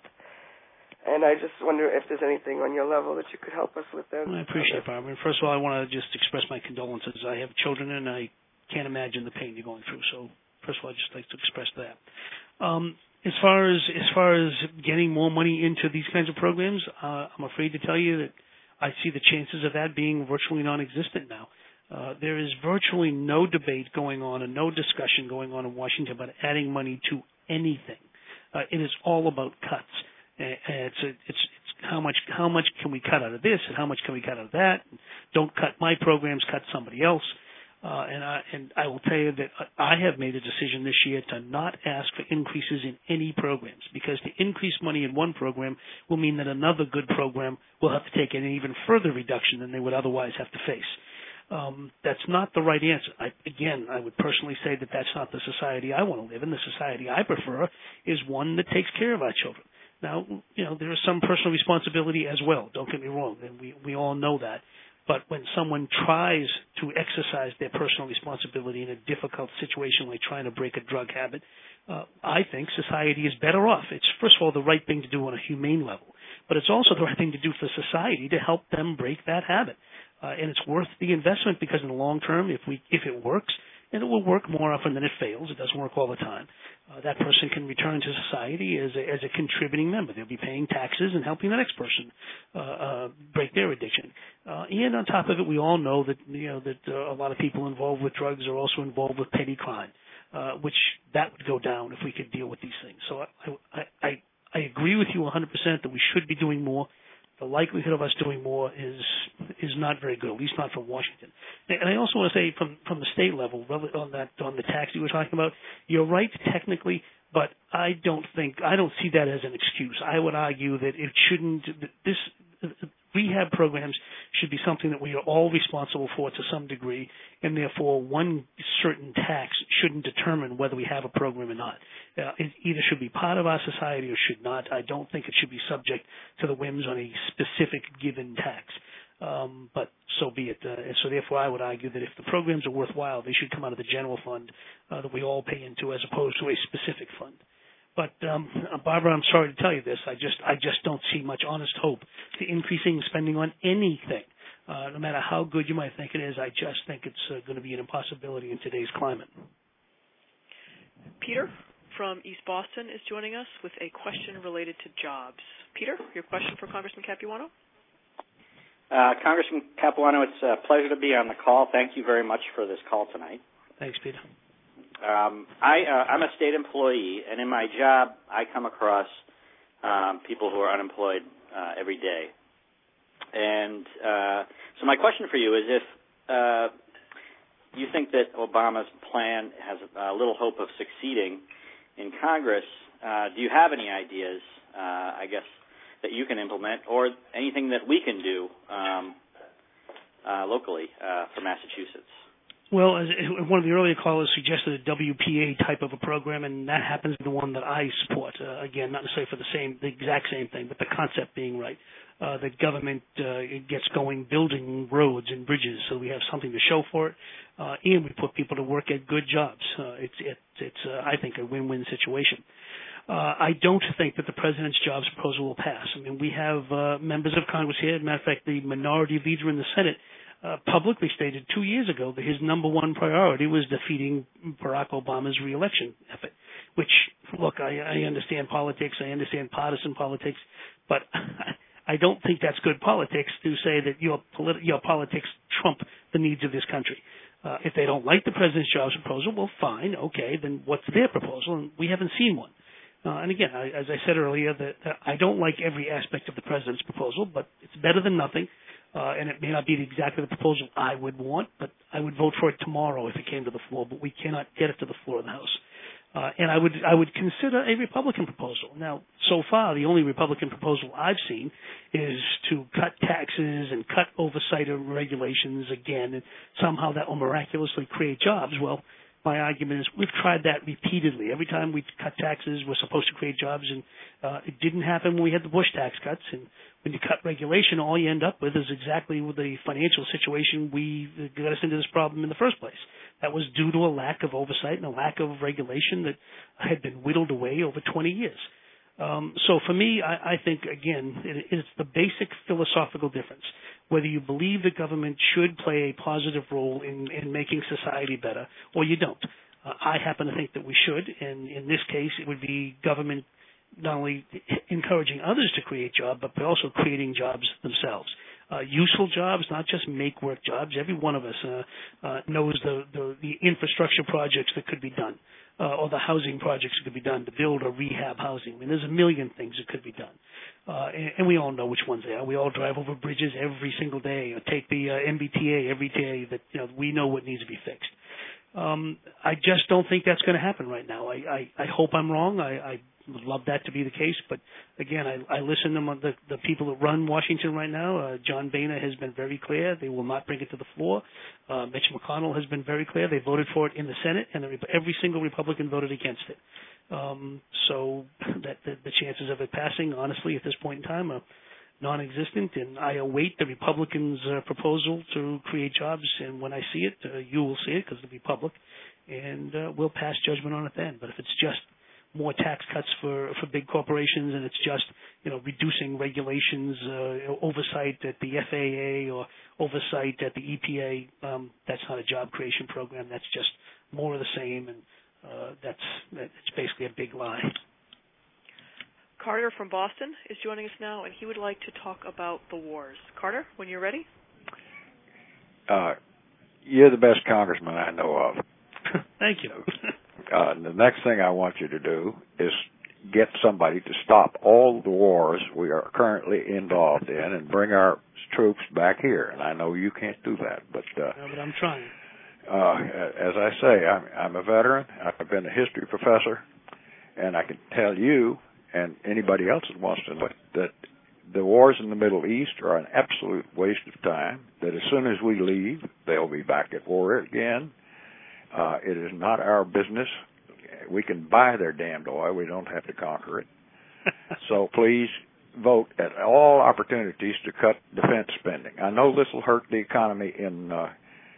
And I just wonder if there's anything on your level that you could help us with that. Well, I appreciate it, Barbara. First of all, I want to just express my condolences. I have children, and I can't imagine the pain you're going through. So, first of all, I'd just like to express that. Um, as far as as far as getting more money into these kinds of programs, uh, I'm afraid to tell you that I see the chances of that being virtually non-existent now. Uh, there is virtually no debate going on and no discussion going on in Washington about adding money to anything. Uh, it is all about cuts. And it's, a, it's it's how much how much can we cut out of this and how much can we cut out of that? Don't cut my programs, cut somebody else. Uh, and I and I will tell you that I have made a decision this year to not ask for increases in any programs, because to increase money in one program will mean that another good program will have to take an even further reduction than they would otherwise have to face. Um, that's not the right answer. I, again, I would personally say that that's not the society I want to live in. The society I prefer is one that takes care of our children. Now, you know, there is some personal responsibility as well. Don't get me wrong, and we we all know that. But when someone tries to exercise their personal responsibility in a difficult situation like trying to break a drug habit, uh, I think society is better off. It's, first of all, the right thing to do on a humane level, but it's also the right thing to do for society to help them break that habit. Uh, and it's worth the investment because in the long term, if we if it works, and it will work more often than it fails. It doesn't work all the time. Uh, that person can return to society as a, as a contributing member. They'll be paying taxes and helping the next person uh, uh, break their addiction. Uh, and on top of it, we all know that you know that uh, a lot of people involved with drugs are also involved with petty crime, uh, which that would go down if we could deal with these things. So I I I, I agree with you one hundred percent that we should be doing more. The likelihood of us doing more is is not very good, at least not from Washington. And I also want to say from, from the state level, on that on the tax you were talking about, you're right technically, but I don't think I don't see that as an excuse. I would argue that it shouldn't. This rehab programs should be something that we are all responsible for to some degree, and therefore one certain tax shouldn't determine whether we have a program or not. Uh, it either should be part of our society or should not. I don't think it should be subject to the whims on a specific given tax. Um, but so be it. Uh, and so therefore I would argue that if the programs are worthwhile, they should come out of the general fund uh, that we all pay into as opposed to a specific fund. But um, Barbara, I'm sorry to tell you this. I just I just don't see much honest hope to increasing spending on anything, uh, no matter how good you might think it is. I just think it's uh, going to be an impossibility in today's climate. Peter from East Boston is joining us with a question related to jobs. Peter, your question for Congressman Capuano? Uh, Congressman Capuano, it's a pleasure to be on the call. Thank you very much for this call tonight. Thanks, Peter. Um, I, uh, I'm a state employee, and in my job, I come across um, people who are unemployed uh, every day. And uh, so my question for you is if uh, you think that Obama's plan has a little hope of succeeding in Congress, uh, do you have any ideas, uh, I guess, that you can implement or anything that we can do um, uh, locally uh, for Massachusetts? Well, as one of the earlier callers suggested, a W P A type of a program, and that happens to be the one that I support. Uh, again, not necessarily for the same, the exact same thing, but the concept being right. Uh, the government uh, gets going building roads and bridges, so we have something to show for it, uh, and we put people to work at good jobs. Uh, it's it, it's uh, I think a win-win situation. Uh, I don't think that the president's jobs proposal will pass. I mean, we have uh, members of Congress here. As a matter of fact, the minority leader in the Senate Uh, publicly stated two years ago that his number one priority was defeating Barack Obama's reelection effort, which, look, I, I understand politics, I understand partisan politics, but I don't think that's good politics to say that your, politi- your politics trump the needs of this country. Uh, if they don't like the president's jobs proposal, well, fine, okay, then what's their proposal? And we haven't seen one. Uh, and again, I, as I said earlier, that, that I don't like every aspect of the president's proposal, but it's better than nothing. Uh, and it may not be exactly the proposal I would want, but I would vote for it tomorrow if it came to the floor. But we cannot get it to the floor of the House. Uh, and I would I would consider a Republican proposal. Now, so far, the only Republican proposal I've seen is to cut taxes and cut oversight of regulations again, and somehow that will miraculously create jobs. Well, my argument is we've tried that repeatedly. Every time we cut taxes, we're supposed to create jobs, and uh, it didn't happen when we had the Bush tax cuts. And when you cut regulation, all you end up with is exactly the financial situation we got us into this problem in the first place. That was due to a lack of oversight and a lack of regulation that had been whittled away over twenty years. Um, so for me, I, I think, again, it, it's the basic philosophical difference. Whether you believe the government should play a positive role in, in making society better or you don't. Uh, I happen to think that we should, and in this case, it would be government not only encouraging others to create jobs, but also creating jobs themselves. Uh, useful jobs, not just make-work jobs. Every one of us uh, uh, knows the, the, the infrastructure projects that could be done, uh, or the housing projects that could be done to build or rehab housing. I mean, there's a million things that could be done, uh, and, and we all know which ones they are. We all drive over bridges every single day, or take the uh, M B T A every day that you know we know what needs to be fixed. Um, I just don't think that's going to happen right now. I, I, I hope I'm wrong. I, I would love that to be the case, but again, I, I listen to the, the people that run Washington right now. Uh, John Boehner has been very clear; they will not bring it to the floor. Uh, Mitch McConnell has been very clear; they voted for it in the Senate, and the, every single Republican voted against it. Um, so that the, the chances of it passing, honestly, at this point in time, are non-existent, and I await the Republicans' uh, proposal to create jobs, and when I see it, uh, you will see it because it'll be public, and uh, we'll pass judgment on it then. But if it's just more tax cuts for, for big corporations, and it's just, you know, reducing regulations, uh, oversight at the F A A or oversight at the E P A, um, that's not a job creation program. That's just more of the same, and uh, that's that's basically a big lie. Carter from Boston is joining us now, and he would like to talk about the wars. Carter, when you're ready. Uh, you're the best congressman I know of. Thank you. Uh, the next thing I want you to do is get somebody to stop all the wars we are currently involved in and bring our troops back here. And I know you can't do that, but uh, no, but I'm trying. Uh, as I say, I'm, I'm a veteran. I've been a history professor, and I can tell you and anybody else that wants to know that the wars in the Middle East are an absolute waste of time, that as soon as we leave, they'll be back at war again. Uh, it is not our business. We can buy their damned oil. We don't have to conquer it. So please vote at all opportunities to cut defense spending. I know this will hurt the economy in uh,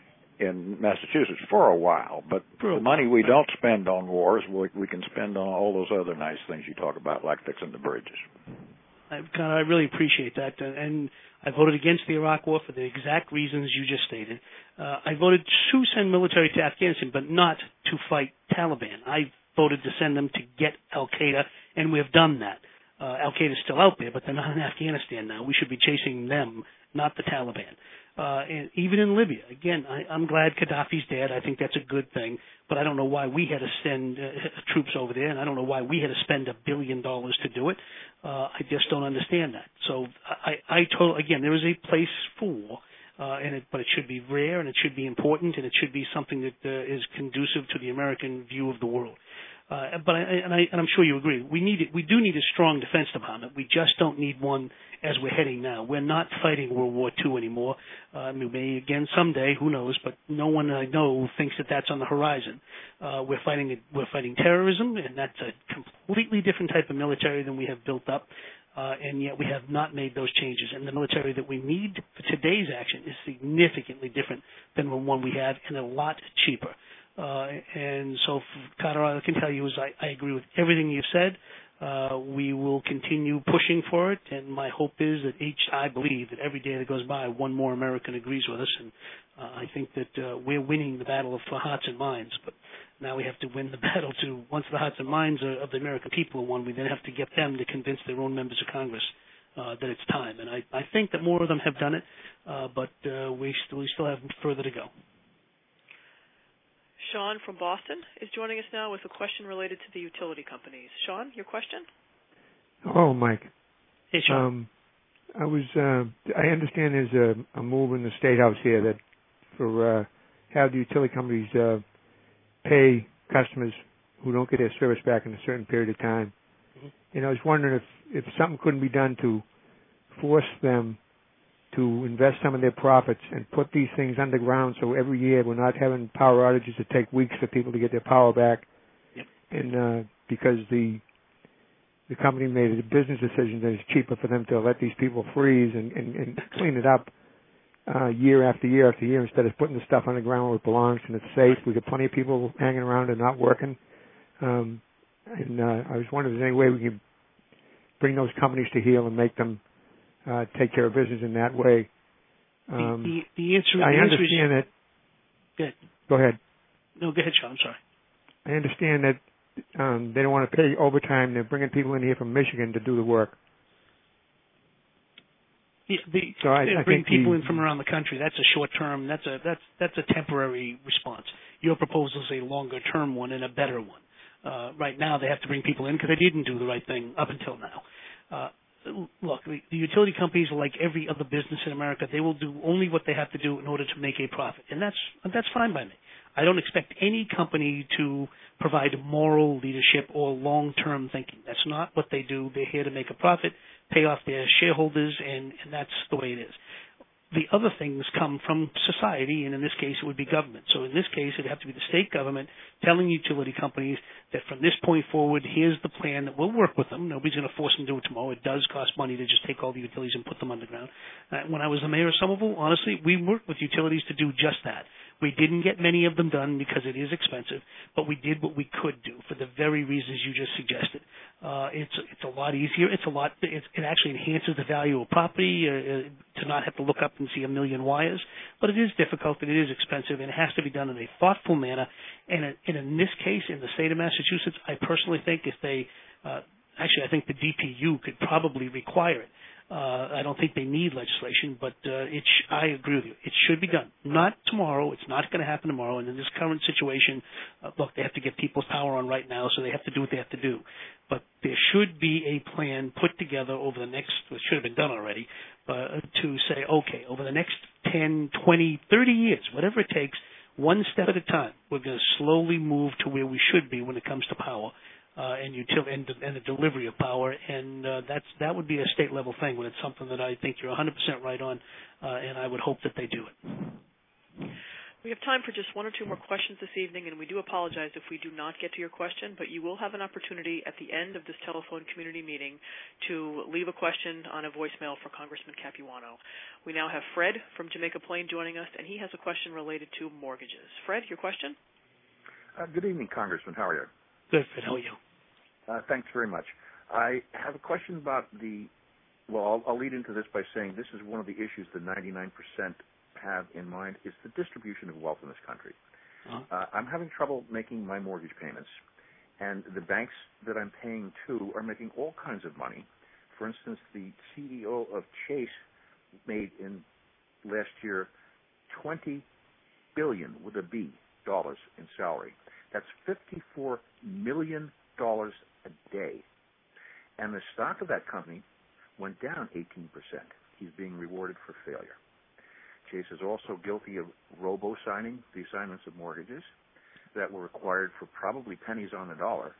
in Massachusetts for a while, but the money we don't spend on wars, we, we can spend on all those other nice things you talk about, like fixing the bridges. I, I really appreciate that, and I voted against the Iraq War for the exact reasons you just stated. Uh, I voted to send military to Afghanistan, but not to fight Taliban. I voted to send them to get al-Qaeda, and we have done that. Uh, al-Qaeda is still out there, but they're not in Afghanistan now. We should be chasing them, not the Taliban. Uh, and even in Libya, again, I, I'm glad Gaddafi's dead. I think that's a good thing, but I don't know why we had to send uh, troops over there, and I don't know why we had to spend a billion dollars to do it. Uh, I just don't understand that. So I, I told, again, there is a place for war, uh, and it, but it should be rare, and it should be important, and it should be something that uh, is conducive to the American view of the world. Uh, but I, and, I, and I'm sure you agree, we need it. We do need a strong Defense Department. We just don't need one as we're heading now. We're not fighting World War Two anymore. Uh, I mean, maybe again someday, who knows? But no one I know thinks that that's on the horizon. Uh, we're fighting we're fighting terrorism, and that's a completely different type of military than we have built up. Uh, and yet we have not made those changes. And the military that we need for today's action is significantly different than the one we have, and a lot cheaper. Uh, and so, Carter, all I can tell you is I, I agree with everything you've said. Uh, we will continue pushing for it, and my hope is that each, I believe that every day that goes by, one more American agrees with us, and uh, I think that uh, we're winning the battle for hearts and minds. But now we have to win the battle to, once the hearts and minds are, of the American people are won, we then have to get them to convince their own members of Congress uh, that it's time. And I, I think that more of them have done it, uh, but uh, we, still, we still have further to go. Sean from Boston is joining us now with a question related to the utility companies. Sean, your question? Hello, Mike. Hey, Sean. Um, I was. Uh, I understand there's a, a move in the State House here that for uh, have the utility companies uh, pay customers who don't get their service back in a certain period of time. Mm-hmm. And I was wondering if if something couldn't be done to force them to invest some of their profits and put these things underground so every year we're not having power outages that take weeks for people to get their power back. Yep. And uh, because the the company made a business decision that it's cheaper for them to let these people freeze and, and, and clean it up uh, year after year after year instead of putting the stuff underground where it belongs and it's safe. We got plenty of people hanging around and not working. Um, and uh, I was wondering if there's any way we can bring those companies to heel and make them Uh, take care of business in that way. Um, the, the, the answer, I the understand answer is, that. Go ahead. Go ahead. No, go ahead, Sean. I'm sorry. I understand that um, they don't want to pay overtime. They're bringing people in here from Michigan to do the work. Yeah, the, so I, they I bring think people the, in from around the country. That's a short term. That's a that's that's a temporary response. Your proposal is a longer term one and a better one. Uh, right now, they have to bring people in because they didn't do the right thing up until now. Uh, Look, the, the utility companies are like every other business in America. They will do only what they have to do in order to make a profit, and that's that's fine by me. I don't expect any company to provide moral leadership or long-term thinking. That's not what they do. They're here to make a profit, pay off their shareholders, and, and that's the way it is. the other things come from society, and in this case it would be government. So in this case it would have to be the state government telling utility companies that from this point forward, here's the plan that we'll work with them. Nobody's going to force them to do it tomorrow. It does cost money to just take all the utilities and put them underground. Uh, when I was the mayor of Somerville, honestly, we worked with utilities to do just that. We didn't get many of them done because it is expensive, but we did what we could do for the very reasons you just suggested. Uh, it's it's a lot easier. It's a lot. It, it actually enhances the value of property uh, to not have to look up and see a million wires. But it is difficult and it is expensive, and it has to be done in a thoughtful manner. And, and in this case, in the state of Massachusetts, I personally think if they uh, actually, I think the D P U could probably require it. Uh, I don't think they need legislation, but uh, it sh- I agree with you. It should be done. Not tomorrow. It's not going to happen tomorrow. And in this current situation, uh, look, they have to get people's power on right now, so they have to do what they have to do. But there should be a plan put together over the next, it should have been done already, uh, to say, okay, over the next ten, twenty, thirty years, whatever it takes, one step at a time, we're going to slowly move to where we should be when it comes to power. Uh, and util- and, and the delivery of power, and uh, that's that would be a state level thing, but it's something that I think you're one hundred percent right on, uh, and I would hope that they do it. We have time for just one or two more questions this evening, and we do apologize if we do not get to your question, but you will have an opportunity at the end of this telephone community meeting to leave a question on a voicemail for Congressman Capuano. We now have Fred from Jamaica Plain joining us, and he has a question related to mortgages. Fred, your question? Uh, good evening, Congressman. How are you? Good, Fred. How are you? Uh, thanks very much. I have a question about the, well, I'll, I'll lead into this by saying this is one of the issues the ninety-nine percent have in mind is the distribution of wealth in this country. Uh-huh. Uh, I'm having trouble making my mortgage payments, and the banks that I'm paying to are making all kinds of money. For instance, the C E O of Chase made in last year twenty billion with a B dollars in salary. That's fifty-four million dollars a day. And the stock of that company went down eighteen percent. He's being rewarded for failure. Chase is also guilty of robo-signing the assignments of mortgages that were required for probably pennies on the dollar.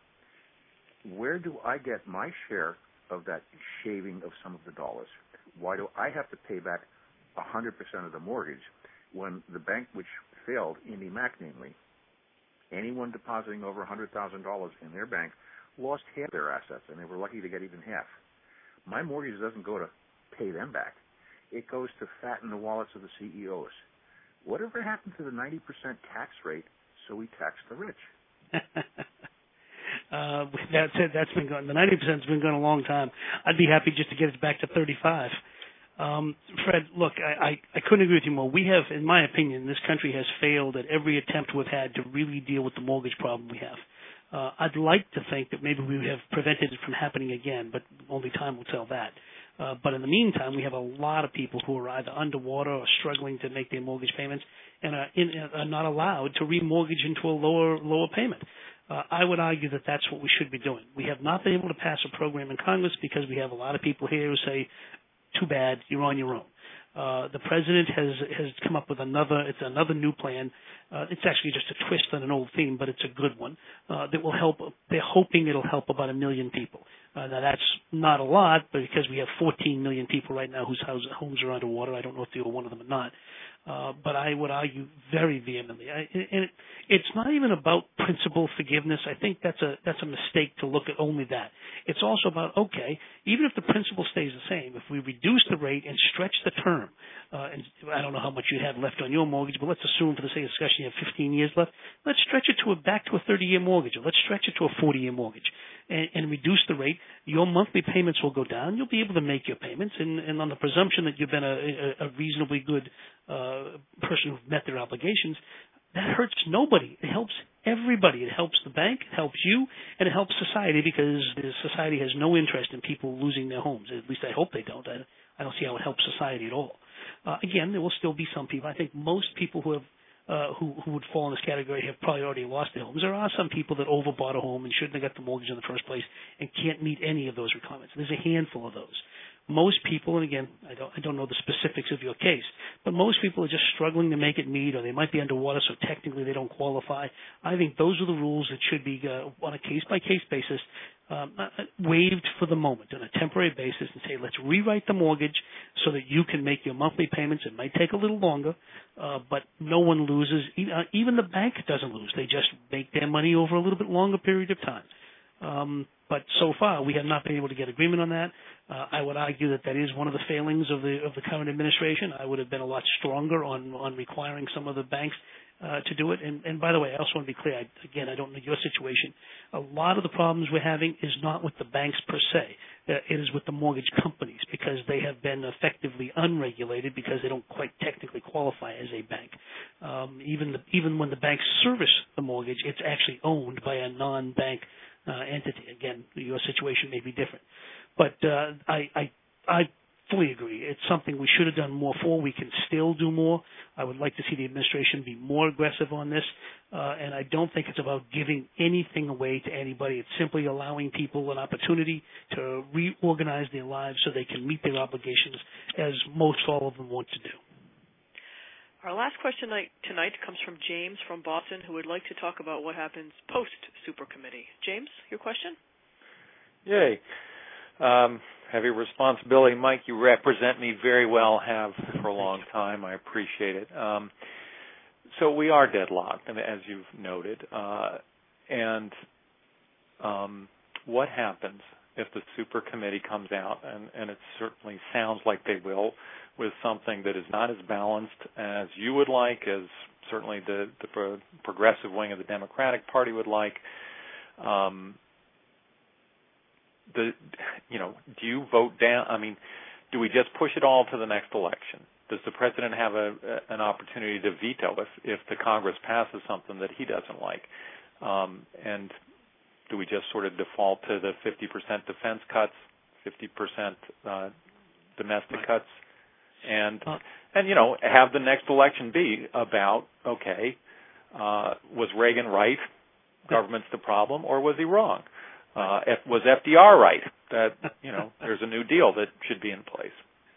Where do I get my share of that shaving of some of the dollars? Why do I have to pay back one hundred percent of the mortgage when the bank which failed, Indy Mac namely, anyone depositing over one hundred thousand dollars in their bank lost half their assets, and they were lucky to get even half. My mortgage doesn't go to pay them back. It goes to fatten the wallets of the C E Os. Whatever happened to the ninety percent tax rate so we tax the rich? uh, that's it. That's been going. The ninety percent has been going a long time. I'd be happy just to get it back to thirty-five. Um, Fred, look, I, I, I couldn't agree with you more. We have, in my opinion, this country has failed at every attempt we've had to really deal with the mortgage problem we have. Uh, I'd like to think that maybe we have prevented it from happening again, but only time will tell that. Uh, but in the meantime, we have a lot of people who are either underwater or struggling to make their mortgage payments and are, in, are not allowed to remortgage into a lower lower payment. Uh, I would argue that that's what we should be doing. We have not been able to pass a program in Congress because we have a lot of people here who say, too bad, you're on your own. Uh, the president has has come up with another, it's another new plan. Uh, it's actually just a twist on an old theme, but it's a good one uh, that will help. They're hoping it'll help about a million people. Uh, now that's not a lot, but because we have fourteen million people right now whose house, homes are underwater, I don't know if you were one of them or not. Uh, but I would argue very vehemently, I, and it, it's not even about principal forgiveness. I think that's a that's a mistake to look at only that. It's also about, okay, even if the principal stays the same, if we reduce the rate and stretch the term, uh, and I don't know how much you have left on your mortgage, but let's assume for the sake of discussion you have fifteen years left. Let's stretch it to a back to a thirty-year mortgage, or let's stretch it to a forty-year mortgage, and, and reduce the rate. Your monthly payments will go down. You'll be able to make your payments, and, and on the presumption that you've been a, a, a reasonably good uh, person who've met their obligations, that hurts nobody. It helps everybody. It helps the bank, it helps you, and it helps society because the society has no interest in people losing their homes. At least I hope they don't. I, I don't see how it helps society at all. Uh, again, there will still be some people. I think most people who have uh, who, who would fall in this category have probably already lost their homes. There are some people that overbought a home and shouldn't have got the mortgage in the first place and can't meet any of those requirements. There's a handful of those. Most people, and again, I don't, I don't know the specifics of your case, but most people are just struggling to make it meet, or they might be underwater, so technically they don't qualify. I think those are the rules that should be uh, on a case-by-case basis um, uh, waived for the moment on a temporary basis and say, let's rewrite the mortgage so that you can make your monthly payments. It might take a little longer, uh, but no one loses. Even the bank doesn't lose. They just make their money over a little bit longer period of time. Um, but so far, we have not been able to get agreement on that. Uh, I would argue that that is one of the failings of the of the current administration. I would have been a lot stronger on on requiring some of the banks uh, to do it. And, and by the way, I also want to be clear. I, again, I don't know your situation. A lot of the problems we're having is not with the banks per se. Uh, it is with the mortgage companies because they have been effectively unregulated because they don't quite technically qualify as a bank. Um, even the, even when the banks service the mortgage, it's actually owned by a non-bank Uh, entity. Again, your situation may be different, but uh, I, I I fully agree. It's something we should have done more for. We can still do more. I would like to see the administration be more aggressive on this, uh, and I don't think it's about giving anything away to anybody. It's simply allowing people an opportunity to reorganize their lives so they can meet their obligations, as most all of them want to do. Our last question tonight comes from James from Boston, who would like to talk about what happens post-super committee. James, your question? Yay. Um, heavy responsibility. Mike, you represent me very well, have for a long time. I appreciate it. Um, so we are deadlocked, as you've noted. Uh, and um, what happens if the super committee comes out, and, and it certainly sounds like they will, with something that is not as balanced as you would like, as certainly the, the pro- progressive wing of the Democratic Party would like. Um, the, you know, do you vote down? I mean, do we just push it all to the next election? Does the president have a, a, an opportunity to veto if, if the Congress passes something that he doesn't like? Um, and do we just sort of default to the fifty percent defense cuts, fifty percent uh, domestic right. cuts? And, and you know, have the next election be about, okay, uh, was Reagan right? Government's the problem, or was he wrong? Uh, F, was F D R right? That, you know, there's a new deal that should be in place.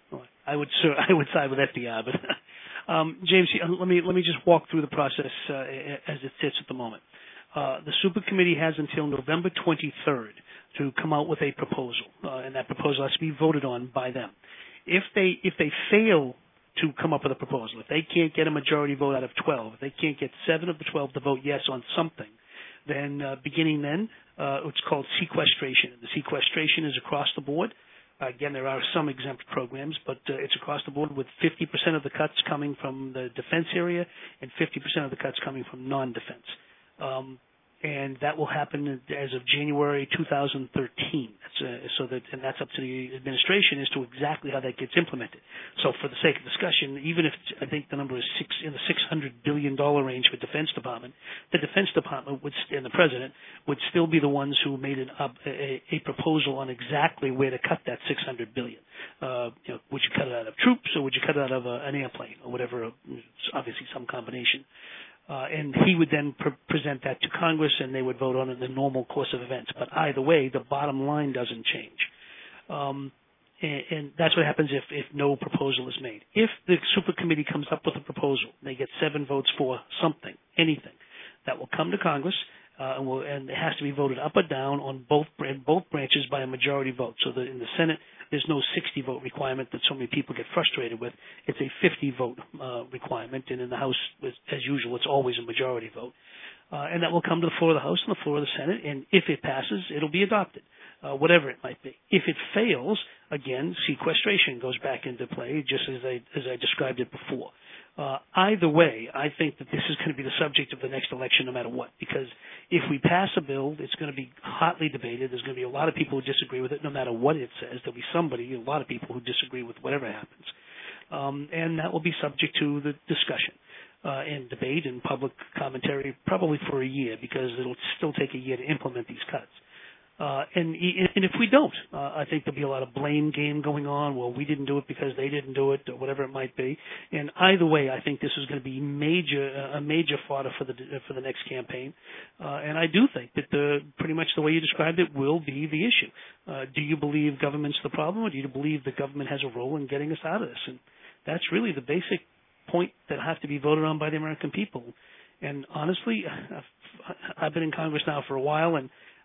I would I would side with F D R, but um, James, let me let me just walk through the process uh, as it sits at the moment. Uh, the super committee has until November twenty-third to come out with a proposal, uh, and that proposal has to be voted on by them. If they if they fail to come up with a proposal, if they can't get a majority vote out of twelve, if they can't get seven of the twelve to vote yes on something, then uh, beginning then, uh, it's called sequestration. The sequestration is across the board. Uh, again, there are some exempt programs, but uh, it's across the board with fifty percent of the cuts coming from the defense area and fifty percent of the cuts coming from non-defense. Um, and that will happen as of January two thousand thirteen. That's, uh, so that, and that's up to the administration as to exactly how that gets implemented. So, for the sake of discussion, even if I think the number is six in the six hundred billion dollar range for Defense Department, the Defense Department would and the President would still be the ones who made an, a, a proposal on exactly where to cut that six hundred billion. Uh, you know, would you cut it out of troops, or would you cut it out of a, an airplane, or whatever? Obviously, some combination. Uh, and he would then pre- present that to Congress, and they would vote on it in the normal course of events. But either way, the bottom line doesn't change. Um, and, and that's what happens if, if no proposal is made. If the super committee comes up with a proposal, they get seven votes for something, anything, that will come to Congress, uh, and, will, and it has to be voted up or down on both in both branches by a majority vote. So that in the Senate, there's no sixty vote requirement that so many people get frustrated with. It's a fifty vote uh, requirement, and in the House, as usual, it's always a majority vote. Uh, and that will come to the floor of the House and the floor of the Senate, and if it passes, it'll be adopted, uh, whatever it might be. If it fails, again, sequestration goes back into play, just as I, as I described it before. Uh, either way, I think that this is going to be the subject of the next election no matter what, because if we pass a bill, it's going to be hotly debated. There's going to be a lot of people who disagree with it no matter what it says. There'll be somebody, a lot of people who disagree with whatever happens. Um, and that will be subject to the discussion uh, and debate and public commentary probably for a year, because it'll still take a year to implement these cuts. Uh, and, and if we don't, uh, I think there'll be a lot of blame game going on. Well, we didn't do it because they didn't do it, or whatever it might be. And either way, I think this is going to be major, a major fodder for the for the next campaign. Uh, and I do think that the pretty much the way you described it will be the issue. Uh, do you believe government's the problem, or do you believe the government has a role in getting us out of this? And that's really the basic point that have to be voted on by the American people. And honestly, I've, I've been in Congress now for a while, and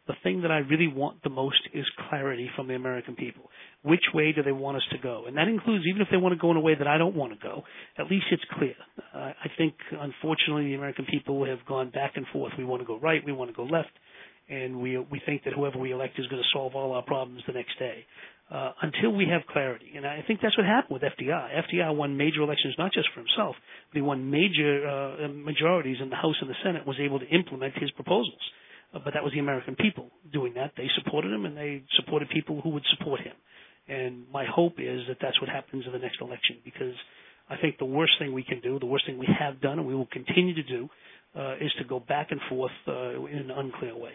The thing that I really want the most is clarity from the American people. Which way do they want us to go? And that includes even if they want to go in a way that I don't want to go, at least it's clear. Uh, I think, unfortunately, the American people have gone back and forth. We want to go right, we want to go left, and we we think that whoever we elect is going to solve all our problems the next day. Uh, until we have clarity. And I think that's what happened with F D R. F D R won major elections not just for himself, but he won major uh, majorities in the House and the Senate, was able to implement his proposals. Uh, but that was the American people doing that. They supported him, and they supported people who would support him. And my hope is that that's what happens in the next election, because I think the worst thing we can do, the worst thing we have done and we will continue to do, uh, is to go back and forth uh, in an unclear way.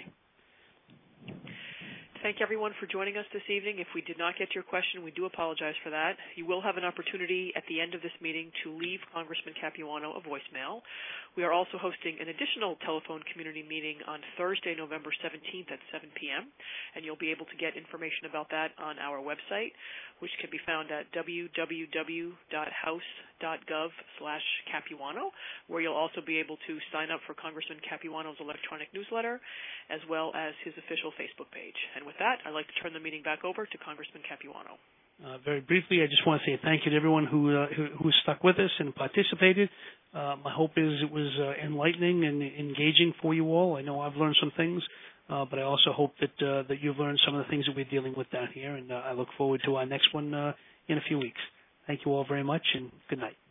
Thank everyone for joining us this evening. If we did not get to your question, we do apologize for that. You will have an opportunity at the end of this meeting to leave Congressman Capuano a voicemail. We are also hosting an additional telephone community meeting on Thursday, November seventeenth at seven p.m., and you'll be able to get information about that on our website, which can be found at w w w dot house dot gov slash Capuano, where you'll also be able to sign up for Congressman Capuano's electronic newsletter, as well as his official Facebook page. And with that, I'd like to turn the meeting back over to Congressman Capuano. Uh, very briefly, I just want to say thank you to everyone who uh, who, who stuck with us and participated. Uh, my hope is it was uh, enlightening and engaging for you all. I know I've learned some things, uh, but I also hope that uh, that you've learned some of the things that we're dealing with down here, and uh, I look forward to our next one uh, in a few weeks. Thank you all very much, and good night.